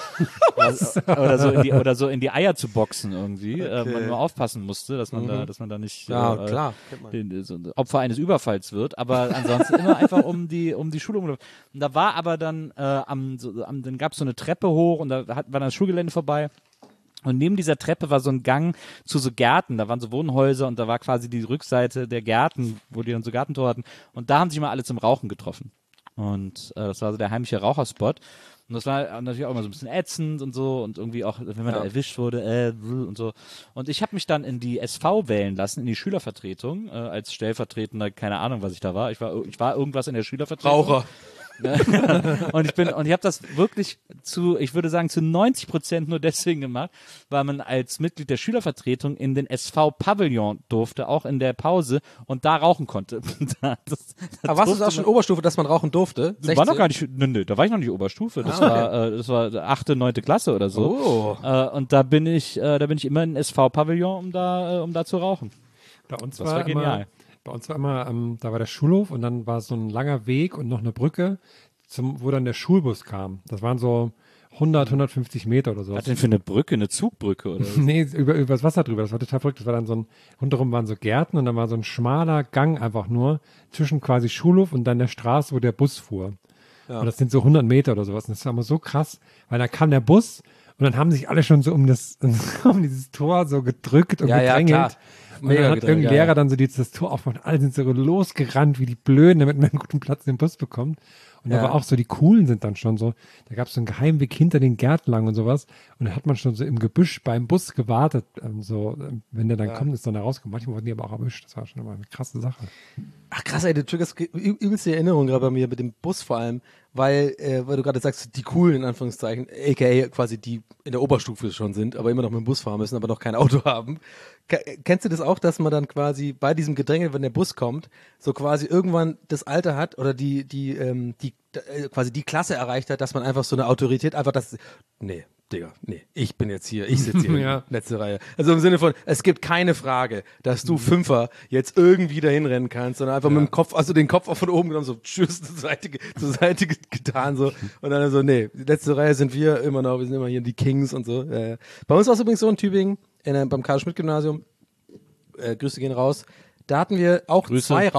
oder so in die Eier zu boxen irgendwie. Man nur aufpassen musste, dass man da nicht Ja, klar. Kennt man. so Opfer eines Überfalls wird, aber ansonsten immer einfach um die Schule rumgelaufen. Und da war aber dann dann gab es so eine Treppe hoch und da war das Schulgelände vorbei. Und neben dieser Treppe war so ein Gang zu so Gärten, da waren so Wohnhäuser und da war quasi die Rückseite der Gärten, wo die dann so Gartentor hatten. Und da haben sich mal alle zum Rauchen getroffen. Und das war so der heimliche Raucherspot. Und das war natürlich auch immer so ein bisschen ätzend und so und irgendwie auch, wenn man da erwischt wurde, und so. Und ich habe mich dann in die SV wählen lassen, in die Schülervertretung, als stellvertretender, keine Ahnung, was ich da war. Ich war irgendwas in der Schülervertretung. Raucher. und ich habe das wirklich ich würde sagen, zu 90% nur deswegen gemacht, weil man als Mitglied der Schülervertretung in den SV-Pavillon durfte, auch in der Pause und da rauchen konnte. Aber warst du auch schon Oberstufe, dass man rauchen durfte? Das war noch gar nicht, nee, da war ich noch nicht Oberstufe. Das war 8., 9. Klasse oder so. Oh. Und da bin ich immer in den SV-Pavillon, um da zu rauchen. Bei uns Das war genial. Bei uns war immer, da war der Schulhof und dann war so ein langer Weg und noch eine Brücke, wo dann der Schulbus kam. Das waren so 150 Meter oder so. Was denn für eine Brücke? Eine Zugbrücke oder was? Nee, über das Wasser drüber. Das war total verrückt. Das war dann so rundherum waren so Gärten und dann war so ein schmaler Gang einfach nur zwischen quasi Schulhof und dann der Straße, wo der Bus fuhr. Ja. Und das sind so 100 Meter oder sowas. Und das war immer so krass, weil da kam der Bus und dann haben sich alle schon so um dieses Tor so gedrückt und gedrängelt. Klar. Und dann hat irgendein Lehrer dann so das Tor aufgemacht. Alle sind so losgerannt wie die Blöden, damit man einen guten Platz in den Bus bekommt. Und aber auch so die Coolen sind dann schon so. Da gab es so einen Geheimweg hinter den Gärten lang und sowas. Und da hat man schon so im Gebüsch beim Bus gewartet. Wenn der dann kommt, ist dann da rausgekommen. Manchmal wurden die aber auch erwischt. Das war schon immer eine krasse Sache. Ach krass, ey, du triggerst übelste Erinnerung gerade bei mir mit dem Bus vor allem, weil du gerade sagst, die coolen in Anführungszeichen, aka quasi die in der Oberstufe schon sind, aber immer noch mit dem Bus fahren müssen, aber noch kein Auto haben. Kennst du das auch, dass man dann quasi bei diesem Gedränge, wenn der Bus kommt, so quasi irgendwann das Alter hat oder quasi die Klasse erreicht hat, dass man einfach so eine Autorität ich bin jetzt hier, ich sitze hier in letzter Reihe. Also im Sinne von, es gibt keine Frage, dass du Fünfer jetzt irgendwie dahin rennen kannst, sondern einfach mit dem Kopf, also den Kopf auch von oben genommen, so tschüss, zur Seite getan, so. Und dann so, nee, die letzte Reihe sind wir immer noch, wir sind immer hier die Kings und so. Bei uns war es übrigens so in Tübingen, beim Karl-Schmidt-Gymnasium, Grüße gehen raus, da hatten wir auch zwei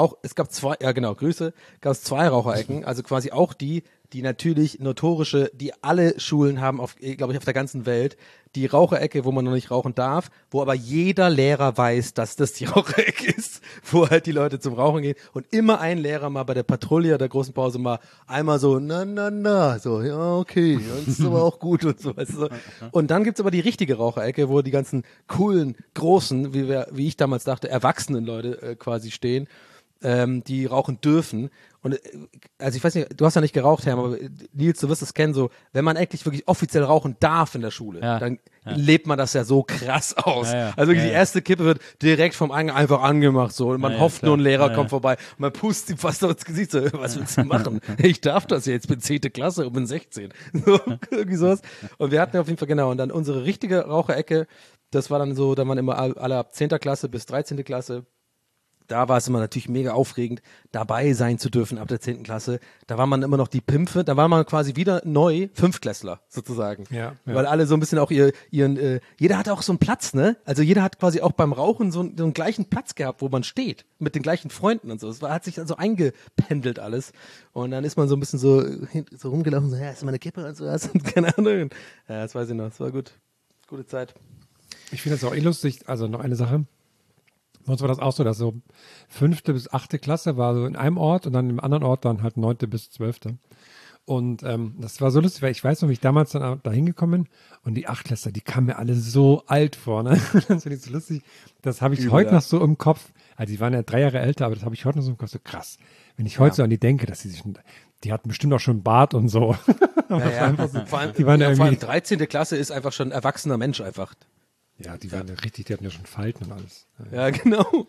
Raucherecken, also quasi auch die natürlich notorische, die alle Schulen haben, glaube ich, auf der ganzen Welt, die Raucherecke, wo man noch nicht rauchen darf, wo aber jeder Lehrer weiß, dass das die Raucherecke ist, wo halt die Leute zum Rauchen gehen und immer ein Lehrer mal bei der Patrouille der großen Pause mal einmal so, so, ja, okay, das ist aber auch gut und so, weißt du. Und dann gibt's aber die richtige Raucherecke, wo die ganzen coolen, großen, wie ich damals dachte, erwachsenen Leute quasi stehen, die rauchen dürfen. Und also ich weiß nicht, du hast ja nicht geraucht, Herr, aber Nils, du wirst es kennen, so, wenn man eigentlich wirklich offiziell rauchen darf in der Schule, dann lebt man das ja so krass aus. Also wirklich die erste Kippe wird direkt vom Eingang einfach angemacht, so, und man hofft nur, ein Lehrer kommt vorbei und man pustet ihm fast ins Gesicht, so, was willst du machen? Ich darf das jetzt, bin 10. Klasse und bin 16. So, irgendwie sowas. Und wir hatten auf jeden Fall, genau, und dann unsere richtige Raucherecke, das war dann so, da waren immer alle ab 10. Klasse bis 13. Klasse. Da war es immer natürlich mega aufregend, dabei sein zu dürfen ab der 10. Klasse. Da war man immer noch die Pimpfe, da war man quasi wieder neu Fünftklässler sozusagen. Ja. Weil alle so ein bisschen auch jeder hatte auch so einen Platz, ne? Also jeder hat quasi auch beim Rauchen so einen gleichen Platz gehabt, wo man steht, mit den gleichen Freunden und so. Es hat sich dann so eingependelt alles. Und dann ist man so ein bisschen so rumgelaufen, so, ja, ist mal eine Kippe und so, und keine Ahnung. Ja, das weiß ich noch, das war gut. Gute Zeit. Ich finde das auch lustig, also noch eine Sache. Bei uns war das auch so, dass so 5. bis 8. Klasse war so in einem Ort und dann im anderen Ort dann halt 9. bis 12. Und das war so lustig, weil ich weiß noch, wie ich damals dann da hingekommen bin und die Achtklässler, die kamen mir alle so alt vor, ne? Das finde ich so lustig. Das habe ich heute noch so im Kopf. Also die waren ja 3 Jahre älter, aber das habe ich heute noch so im Kopf, so krass. Wenn ich heute so an die denke, dass die hatten bestimmt auch schon Bart und so. So, vor allem 13. Klasse ist einfach schon ein erwachsener Mensch einfach. Ja, die waren ja richtig, die hatten ja schon Falten und alles. Ja, genau.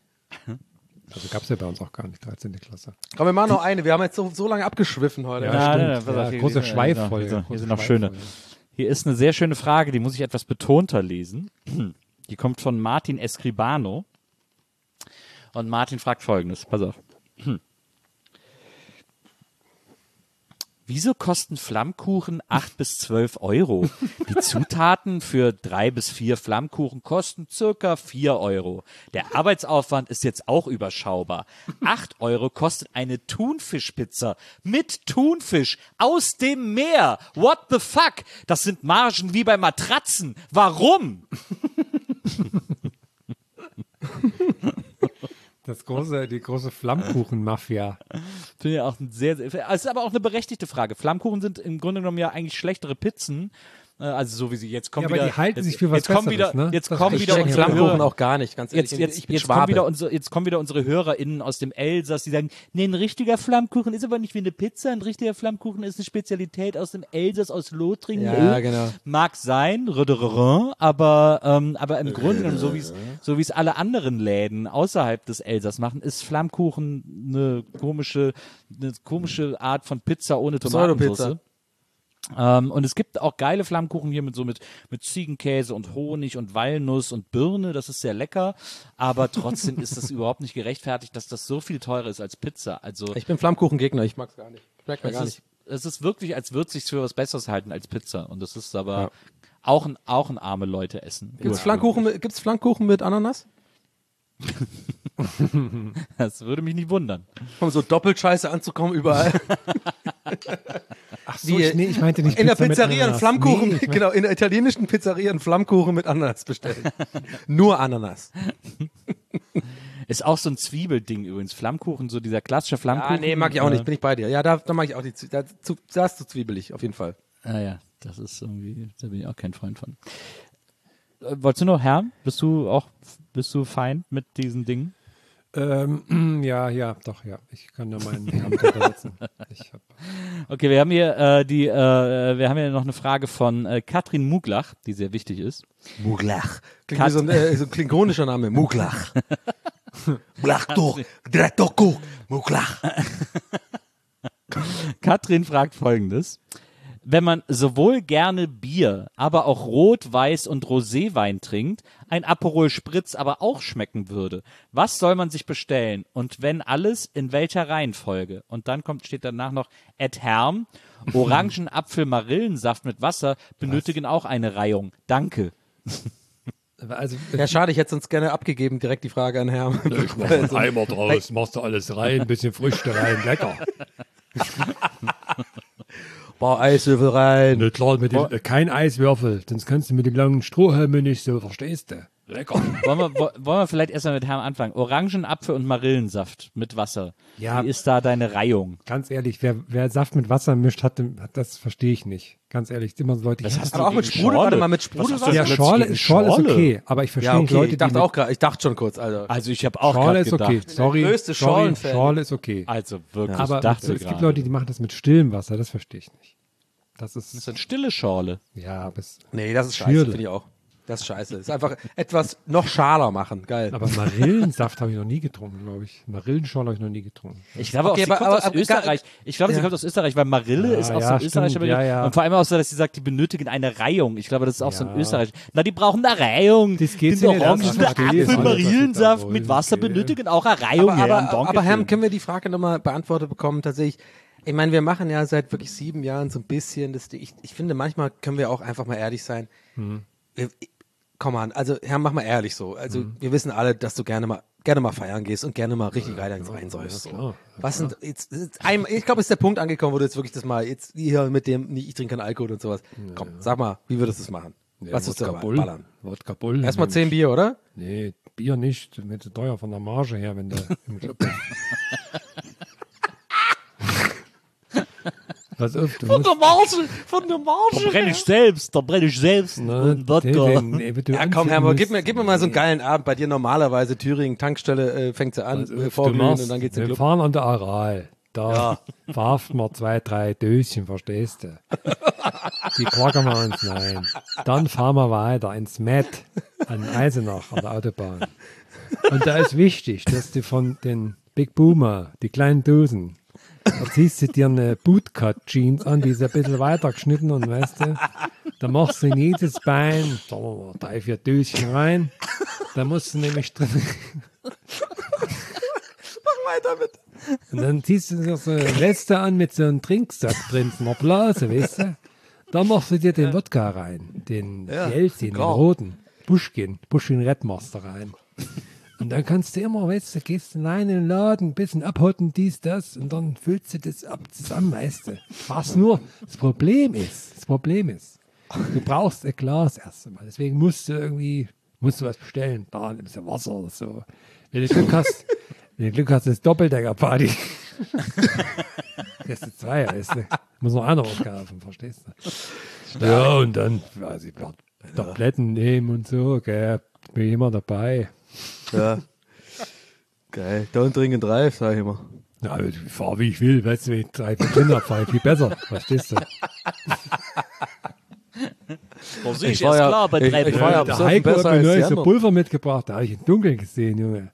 Also gab es ja bei uns auch gar nicht, 13. Klasse. Komm, wir machen noch eine. Wir haben jetzt so lange abgeschwiffen heute. Große Schweiffolge. Hier sind noch schöne. Hier ist eine sehr schöne Frage, die muss ich etwas betonter lesen. Die kommt von Martin Escribano. Und Martin fragt Folgendes. Pass auf. Wieso kosten Flammkuchen 8 bis 12 Euro? Die Zutaten für 3 bis 4 Flammkuchen kosten circa 4 Euro. Der Arbeitsaufwand ist jetzt auch überschaubar. 8 Euro kostet eine Thunfischpizza mit Thunfisch aus dem Meer. What the fuck? Das sind Margen wie bei Matratzen. Warum? Die große Flammkuchen-Mafia. Finde ich auch es ist aber auch eine berechtigte Frage. Flammkuchen sind im Grunde genommen ja eigentlich schlechtere Pizzen. Also so wie sie jetzt kommen Ja, aber wieder. die halten sich für was jetzt kommen Besseres, wieder, ne? Jetzt Das kommen ist wieder Ich check unsere Flammkuchen Hörer. auch gar nicht, ganz ehrlich. Jetzt bin kommen Schwabe. jetzt kommen wieder unsere HörerInnen aus dem Elsass, die sagen, nee, ein richtiger Flammkuchen ist aber nicht wie eine Pizza, ein richtiger Flammkuchen ist eine Spezialität aus dem Elsass, aus Lothringen. Ja, genau. Mag sein, aber im Grunde genommen, so wie es alle anderen Läden außerhalb des Elsass machen, ist Flammkuchen eine komische Art von Pizza ohne Tomatensauce. Pseudopizza. Und es gibt auch geile Flammkuchen hier mit Ziegenkäse und Honig und Walnuss und Birne, das ist sehr lecker, aber trotzdem ist das überhaupt nicht gerechtfertigt, dass das so viel teurer ist als Pizza. Also Ich bin Flammkuchengegner, ich mag's gar nicht. Schmeckt mir gar nicht. es ist wirklich, als würde sich für was Besseres halten als Pizza. Und das ist aber auch ein arme Leute essen. Gibt's Flammkuchen mit Ananas? Das würde mich nicht wundern. Um so doppelt scheiße anzukommen überall. Ach so, ich meinte nicht In der Pizza mit Pizzeria einen Ananas. Flammkuchen, Nee, ich genau, in der italienischen Pizzeria einen Flammkuchen mit Ananas bestellen. Nur Ananas. Ist auch so ein Zwiebelding übrigens. Flammkuchen, so dieser klassische Flammkuchen. Ah, nee, mag ich auch nicht, bin ich bei dir. Ja, da mag ich auch die da ist zu zwiebelig, auf jeden Fall. Ja, das ist irgendwie, da bin ich auch kein Freund von. Wolltest du noch, Herr? Bist du fein mit diesen Dingen? Ja, doch, ja. Ich kann da meinen Herrn untersetzen. Okay, wir haben hier noch eine Frage von Katrin Muglach, die sehr wichtig ist. Muglach. Klingt wie so ein klingonischer Name. Muglach. Blachto, Dratoko, Muglach. Katrin fragt Folgendes. Wenn man sowohl gerne Bier, aber auch Rot-, Weiß- und Roséwein trinkt, ein Aperol Spritz aber auch schmecken würde, was soll man sich bestellen? Und wenn alles, in welcher Reihenfolge? Und dann steht danach noch Herm, Orangen, Apfel, Marillensaft mit Wasser benötigen auch eine Reihung. Danke. Also, Ja, schade, ich hätte sonst gerne abgegeben, direkt die Frage an Herrn. Eimer draus, machst du alles rein, ein bisschen Früchte rein, lecker. Boah, Eiswürfel rein. Na klar, kein Eiswürfel, sonst kannst du mit dem langen Strohhalme nicht so, verstehst du? Lecker. Wollen wir vielleicht erstmal mit Herrn anfangen? Orangen, Apfel und Marillensaft mit Wasser. Ja. Wie ist da deine Reihung? Ganz ehrlich, wer Saft mit Wasser mischt, das verstehe ich nicht. Ganz ehrlich, immer so Leute, Das hast Aber auch mit gegen Sprudel, Schorle. warte mal, mit Was Sprudel hast du ja, plötzlich Schorle gegen ist okay, aber ich verstehe Ja, nicht okay, Leute, ich dachte schon kurz, Alter. Also ich habe auch Schorle gerade ist okay, gedacht. sorry, größte Schorlenfan. Schorle ist okay. Also wirklich, Aber ich dachte es gibt gerade. Leute, die machen das mit stillem Wasser, das verstehe ich nicht. Das Das ist ist, eine stille Schorle. ja, aber es, Nee, das ist scheiße, Schirle. finde ich auch. Das ist scheiße. Das ist einfach etwas noch schaler machen. Geil. aber Marillensaft habe ich noch nie getrunken, glaube ich. Marillenschorle habe ich noch nie getrunken. Ich glaube Okay, auch, sie aber- kommt aber- aus aber- Österreich. Ich glaube, sie kommt aus Österreich, weil Marille ist auch so ein ja, österreichischer stimmt, Begriff. ja. Und vor allem auch so, dass sie sagt, die benötigen eine Reihung. Ich glaube, das ist auch so ein Ja. Österreich. Na, die brauchen eine Reihung. Das geht Den sie nicht Orangen, aus, der verstehe Apfel, ich. Marillensaft Das mit ist Wasser okay. benötigen auch eine Reihung. Aber Herr, können wir die Frage nochmal beantwortet bekommen? Tatsächlich, ich meine, wir machen ja seit wirklich 7 Jahren so ein bisschen das Ding. Ich finde, manchmal können wir auch einfach mal ehrlich sein. Komm an, also Herr, mach mal ehrlich so. Also wir wissen alle, dass du gerne mal feiern gehst und gerne mal richtig reinsäufst. So. klar. Was sind jetzt ich glaube, ist der Punkt angekommen, wo du jetzt wirklich das mal jetzt hier mit dem, ich trinke keinen Alkohol und sowas. Komm, sag mal, wie würdest du das machen? Was würdest du dabei ballern? Wodka Bull. Erstmal 10 Bier, oder? Nee, Bier nicht. Mir zu teuer von der Marge her, wenn du im Club bist. Pass auf, du musst, Von der Marge. Da brenne ich selbst. Und Wodka. Ja, komm, Herr, gib mir mal so einen geilen Abend. Bei dir normalerweise Thüringen, Tankstelle, fängt sie an, vorglühen und dann geht's in wir den Club. fahren an der Aral. Da warfen wir 2, 3 Döschen, verstehst du? Die quacken wir uns rein. Dann fahren wir weiter ins Met an Eisenach an der Autobahn. Und da ist wichtig, dass du von den Big Boomer, die kleinen Dosen, da ziehst du dir eine Bootcut-Jeans an, die ist ein bisschen weiter geschnitten und weißt du, da machst du in jedes Bein, sagen wir mal, 3, 4 Döschen rein. Da musst du nämlich drin. Weiter mit. Und dann ziehst du dir so eine Weste an mit so einem Trinksack drin, so einer Blase, weißt du? Da machst du dir den Wodka rein, den Jelzin, den grau. roten, Pushkin Red machst du rein. Und dann kannst du immer, weißt du, gehst rein in den Laden, ein bisschen abhotten, dies, das, und dann füllst du das ab zusammen, weißt du. Was nur, das Problem ist, du brauchst ein Glas erst einmal. Deswegen musst du was bestellen. Da nimmst du Wasser oder so. Wenn du Glück hast, ist Doppeldecker-Party. Das ist zwei, weißt du. Muss noch einer kaufen, verstehst du? Ja, und dann, weiß ich, Tabletten nehmen und so, gell. Bin ich immer dabei. Ja. Geil. Don't drink and drive, sag ich immer. Ja, ich fahre wie ich will, weißt du, wenn ich 3 drin habe, fahre ich viel besser, verstehst du? Ich war ja, bei 3 ich war ja Der besoffen Heiko hat besser mir als neulich die so anderen. Pulver mitgebracht, da habe ich im Dunkeln gesehen, Junge.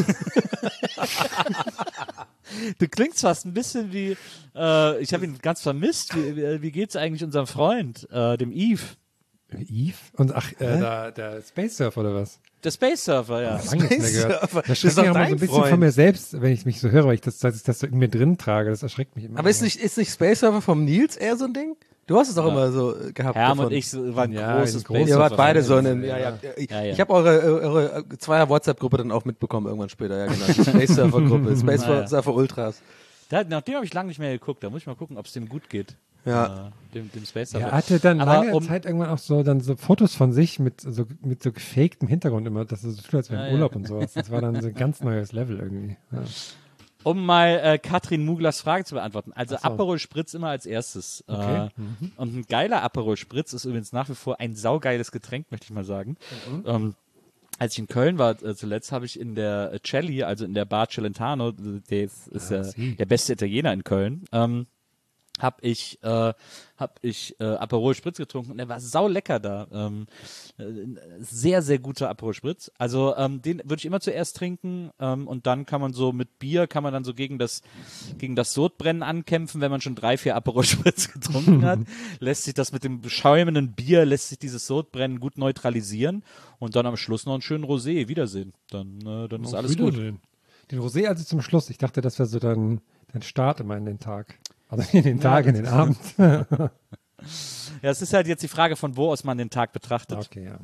Du klingst fast ein bisschen wie, ich habe ihn ganz vermisst. Wie geht's eigentlich unserem Freund, dem Eve? Eve? Und der Space Surfer oder was? Der Space Surfer, ja. Lange nicht mehr gehört. Surfer. Das Das ist erschreckt doch mich auch immer so dein ein bisschen Freund. von mir selbst, wenn ich mich so höre, weil ich das so in mir drin trage. Das erschreckt mich immer. Aber ist nicht Space Surfer vom Nils eher so ein Ding? Du hast es doch immer so gehabt. Herm davon. und ich waren Ja, großes ein Space großes Ihr wart Surfer. beide so in Ja, einem, ja. Ja, ja. Ich habe eure Zweier-WhatsApp-Gruppe dann auch mitbekommen irgendwann später, ja genau. Die Space Surfer-Gruppe, Space Ja. Surfer Ultras. Nach dem habe ich lange nicht mehr geguckt. Da muss ich mal gucken, ob es dem gut geht. Ja. Dem Space Surfer. Er hatte dann Aber lange Zeit irgendwann auch so Fotos von sich mit so gefaktem Hintergrund immer, dass er so tut, als wäre im Urlaub und sowas. Das war dann so ein ganz neues Level irgendwie. Ja. Um mal Katrin Muglers Frage zu beantworten. Also Ach so. Aperol Spritz immer als erstes. Okay. Und ein geiler Aperol Spritz ist übrigens nach wie vor ein saugeiles Getränk, möchte ich mal sagen. Als ich in Köln war zuletzt, habe ich in der Celli, also in der Bar Celentano, der ist der beste Italiener in Köln, habe ich Aperol Spritz getrunken und der war sau lecker da. Sehr, sehr guter Aperol Spritz. Also den würde ich immer zuerst trinken und dann kann man so mit Bier, kann man dann so gegen das Sodbrennen ankämpfen, wenn man schon 3, 4 Aperol Spritz getrunken hat. Lässt sich das mit dem beschäumenden Bier, lässt sich dieses Sodbrennen gut neutralisieren und dann am Schluss noch einen schönen Rosé. Wiedersehen. Dann ist alles gut. Den Rosé also zum Schluss. Ich dachte, das wäre so dein Start immer in den Tag. Also in den Tag, in den Abend. Ja, es ist halt jetzt die Frage, von wo aus man den Tag betrachtet. Okay, ja.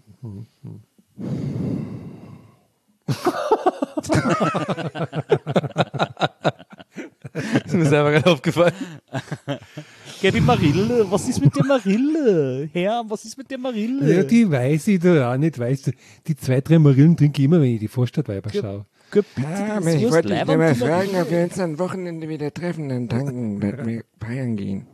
Ist mir selber gerade aufgefallen. Ja, die Marille, was ist mit der Marille? Herr, was ist mit der Marille? Ja, die weiß ich da auch nicht, weißt du. Die 2, 3 Marillen trinke ich immer, wenn ich die Vorstadtweiber schaue. Ich wollte dich nur mal fragen, ob wir uns am Wochenende wieder treffen, dann tanken, wenn wir feiern gehen.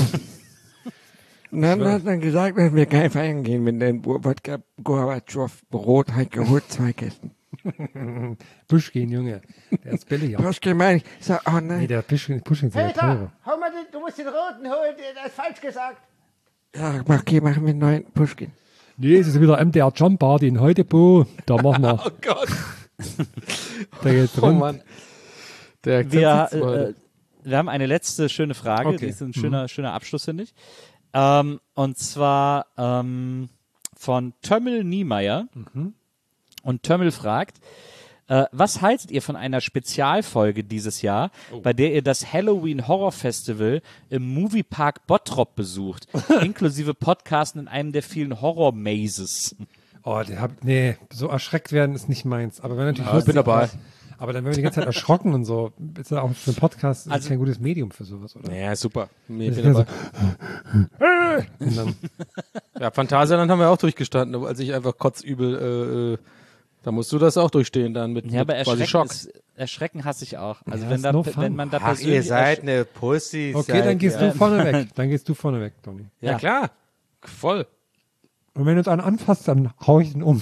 Und dann hat man gesagt, wenn wir geil feiern gehen, mit den Wodka Gorbatschow Brot halt geholt, 2 Kästen. Pushkin, Junge. Der ist billig. Pushkin meine ich, sag, oh Nee, nein. der Pushkin ist ja teurer. hau mal du musst den roten holen, der ist falsch gesagt. Ja, okay, machen wir einen neuen Pushkin. Nee, es ist wieder MDR Jump Party in Heudebo. Da machen wir. Oh Gott. Da geht's Oh rund. Mann. Der Akzent Wir, sitzt heute. wir haben eine letzte schöne Frage, Okay. die ist ein schöner Abschluss, finde ich. Und zwar von Tömmel Niemeyer. Und Tömmel fragt, was haltet ihr von einer Spezialfolge dieses Jahr, bei der ihr das Halloween Horror Festival im Moviepark Bottrop besucht, inklusive Podcasten in einem der vielen Horror Mazes? Oh, so erschreckt werden ist nicht meins. Aber wenn natürlich Ja, ich bin dabei. Aber dann werden wir die ganze Zeit erschrocken und so. Ist ja auch für einen Podcast ist Also- kein gutes Medium für sowas, oder? Ja, super. Ich Das bin ist dabei. Und dann, Ja, Phantasialand haben wir auch durchgestanden, als ich einfach kotzübel, da musst du das auch durchstehen dann mit, Ja, aber mit quasi Schock. Erschrecken hasse ich auch. Also Ja, wenn, ist da, no fun. wenn man da Ach, persönlich ihr seid eine Pussy. okay, dann gehst du vorne weg. Dann gehst du vorne weg, Toni. Ja, Ja. klar. Voll. Und wenn du uns einen anfasst, dann hau ich ihn um.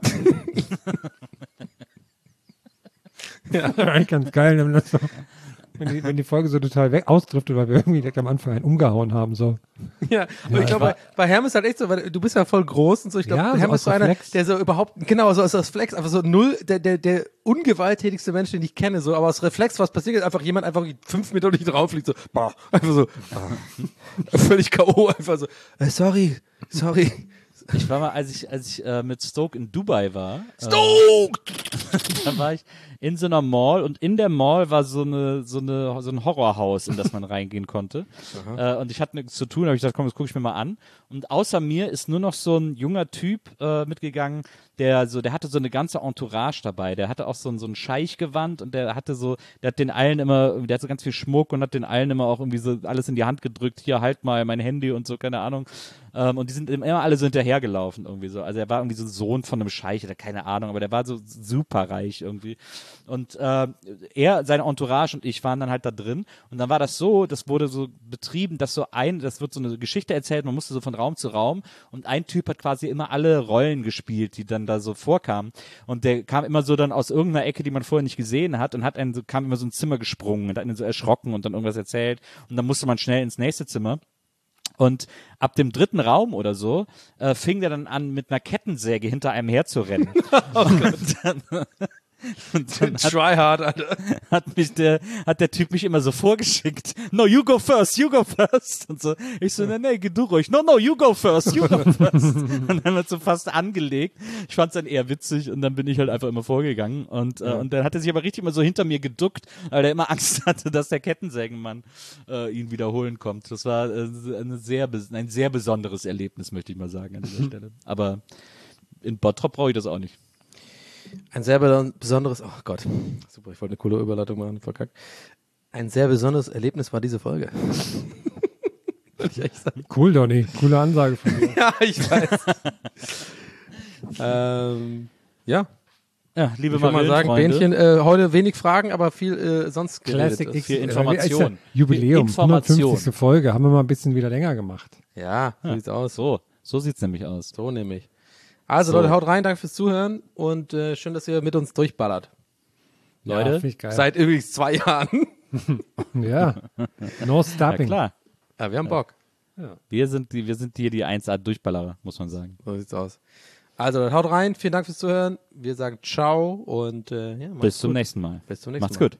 ja, eigentlich ganz geil. Wenn, das so, wenn die Folge so total ausdriftet, weil wir irgendwie direkt am Anfang einen umgehauen haben. So. Ja, und ich glaube, bei Herm ist halt echt so, weil du bist ja voll groß und so. Ich glaube, Ja, so Herm aus ist so einer, Reflex. der so überhaupt, genau, so aus Reflex, einfach so null, der ungewalttätigste Mensch, den ich kenne, so, aber aus Reflex, was passiert ist, einfach jemand einfach 5 Meter durch den Raum fliegt, so, einfach so, völlig K.O., einfach so, sorry, Ich war mal, als ich mit Stoke in Dubai war. Stoke! Da war ich in so einer Mall und in der Mall war so ein Horrorhaus, in das man reingehen konnte. Und ich hatte nichts zu tun, habe ich gesagt, komm, das gucke ich mir mal an. Und außer mir ist nur noch so ein junger Typ mitgegangen, der hatte so eine ganze Entourage dabei. Der hatte auch so ein Scheichgewand und der hat so ganz viel Schmuck und hat den allen immer auch irgendwie so alles in die Hand gedrückt. Hier, halt mal mein Handy und so, keine Ahnung. Und die sind immer alle so hinterhergelaufen irgendwie so. Also er war irgendwie so ein Sohn von einem Scheich oder keine Ahnung, aber der war so super reich irgendwie. Und er, seine Entourage und ich waren dann halt da drin. Und dann war das wurde so betrieben, das wird so eine Geschichte erzählt, man musste so von Raum zu Raum. Und ein Typ hat quasi immer alle Rollen gespielt, die dann da so vorkamen. Und der kam immer so dann aus irgendeiner Ecke, die man vorher nicht gesehen hat und kam immer so ins Zimmer gesprungen und hat ihn so erschrocken und dann irgendwas erzählt. Und dann musste man schnell ins nächste Zimmer. Und ab dem 3. Raum oder so fing der dann an, mit einer Kettensäge hinter einem herzurennen. Und dann Tryhard, Alter. Hat der Typ mich immer so vorgeschickt. No, you go first. Und so. Ich so, nee, geh du ruhig. No, you go first. Und dann hat so fast angelegt. Ich fand's dann eher witzig und dann bin ich halt einfach immer vorgegangen. Und dann hat er sich aber richtig immer so hinter mir geduckt, weil er immer Angst hatte, dass der Kettensägenmann ihn wiederholen kommt. Das war ein sehr besonderes Erlebnis, möchte ich mal sagen an dieser Stelle. Aber in Bottrop brauche ich das auch nicht. Ein sehr besonderes, oh Gott, super, ich wollte eine coole Überleitung machen, verkackt. Ein sehr besonderes Erlebnis war diese Folge. Wollte ich echt sagen. Cool, Donny, coole Ansage von dir. Ja, ich weiß. Ja. Ja, liebe ich würde mal sagen, Bähnchen, heute wenig Fragen, aber viel sonst Classic geredet. Viel Information. Jubiläum, Information. 150. Folge, haben wir mal ein bisschen wieder länger gemacht. Ja, so sieht's aus. So sieht's nämlich aus. So nämlich. Also Leute, haut rein, danke fürs Zuhören und schön, dass ihr mit uns durchballert. Leute, ja, seit übrigens 2 Jahren. Ja, no stopping. Ja, klar. Ja, wir haben Bock. Ja. Wir sind hier die 1A-Durchballerer, muss man sagen. So sieht's aus. Also, dann haut rein, vielen Dank fürs Zuhören. Wir sagen ciao und bis zum nächsten Mal. Bis zum nächsten Macht's Mal. gut.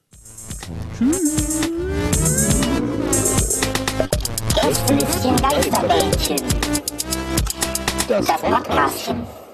Tschüss. Gästelistchen Geisterbällchen. Das Podcastchen.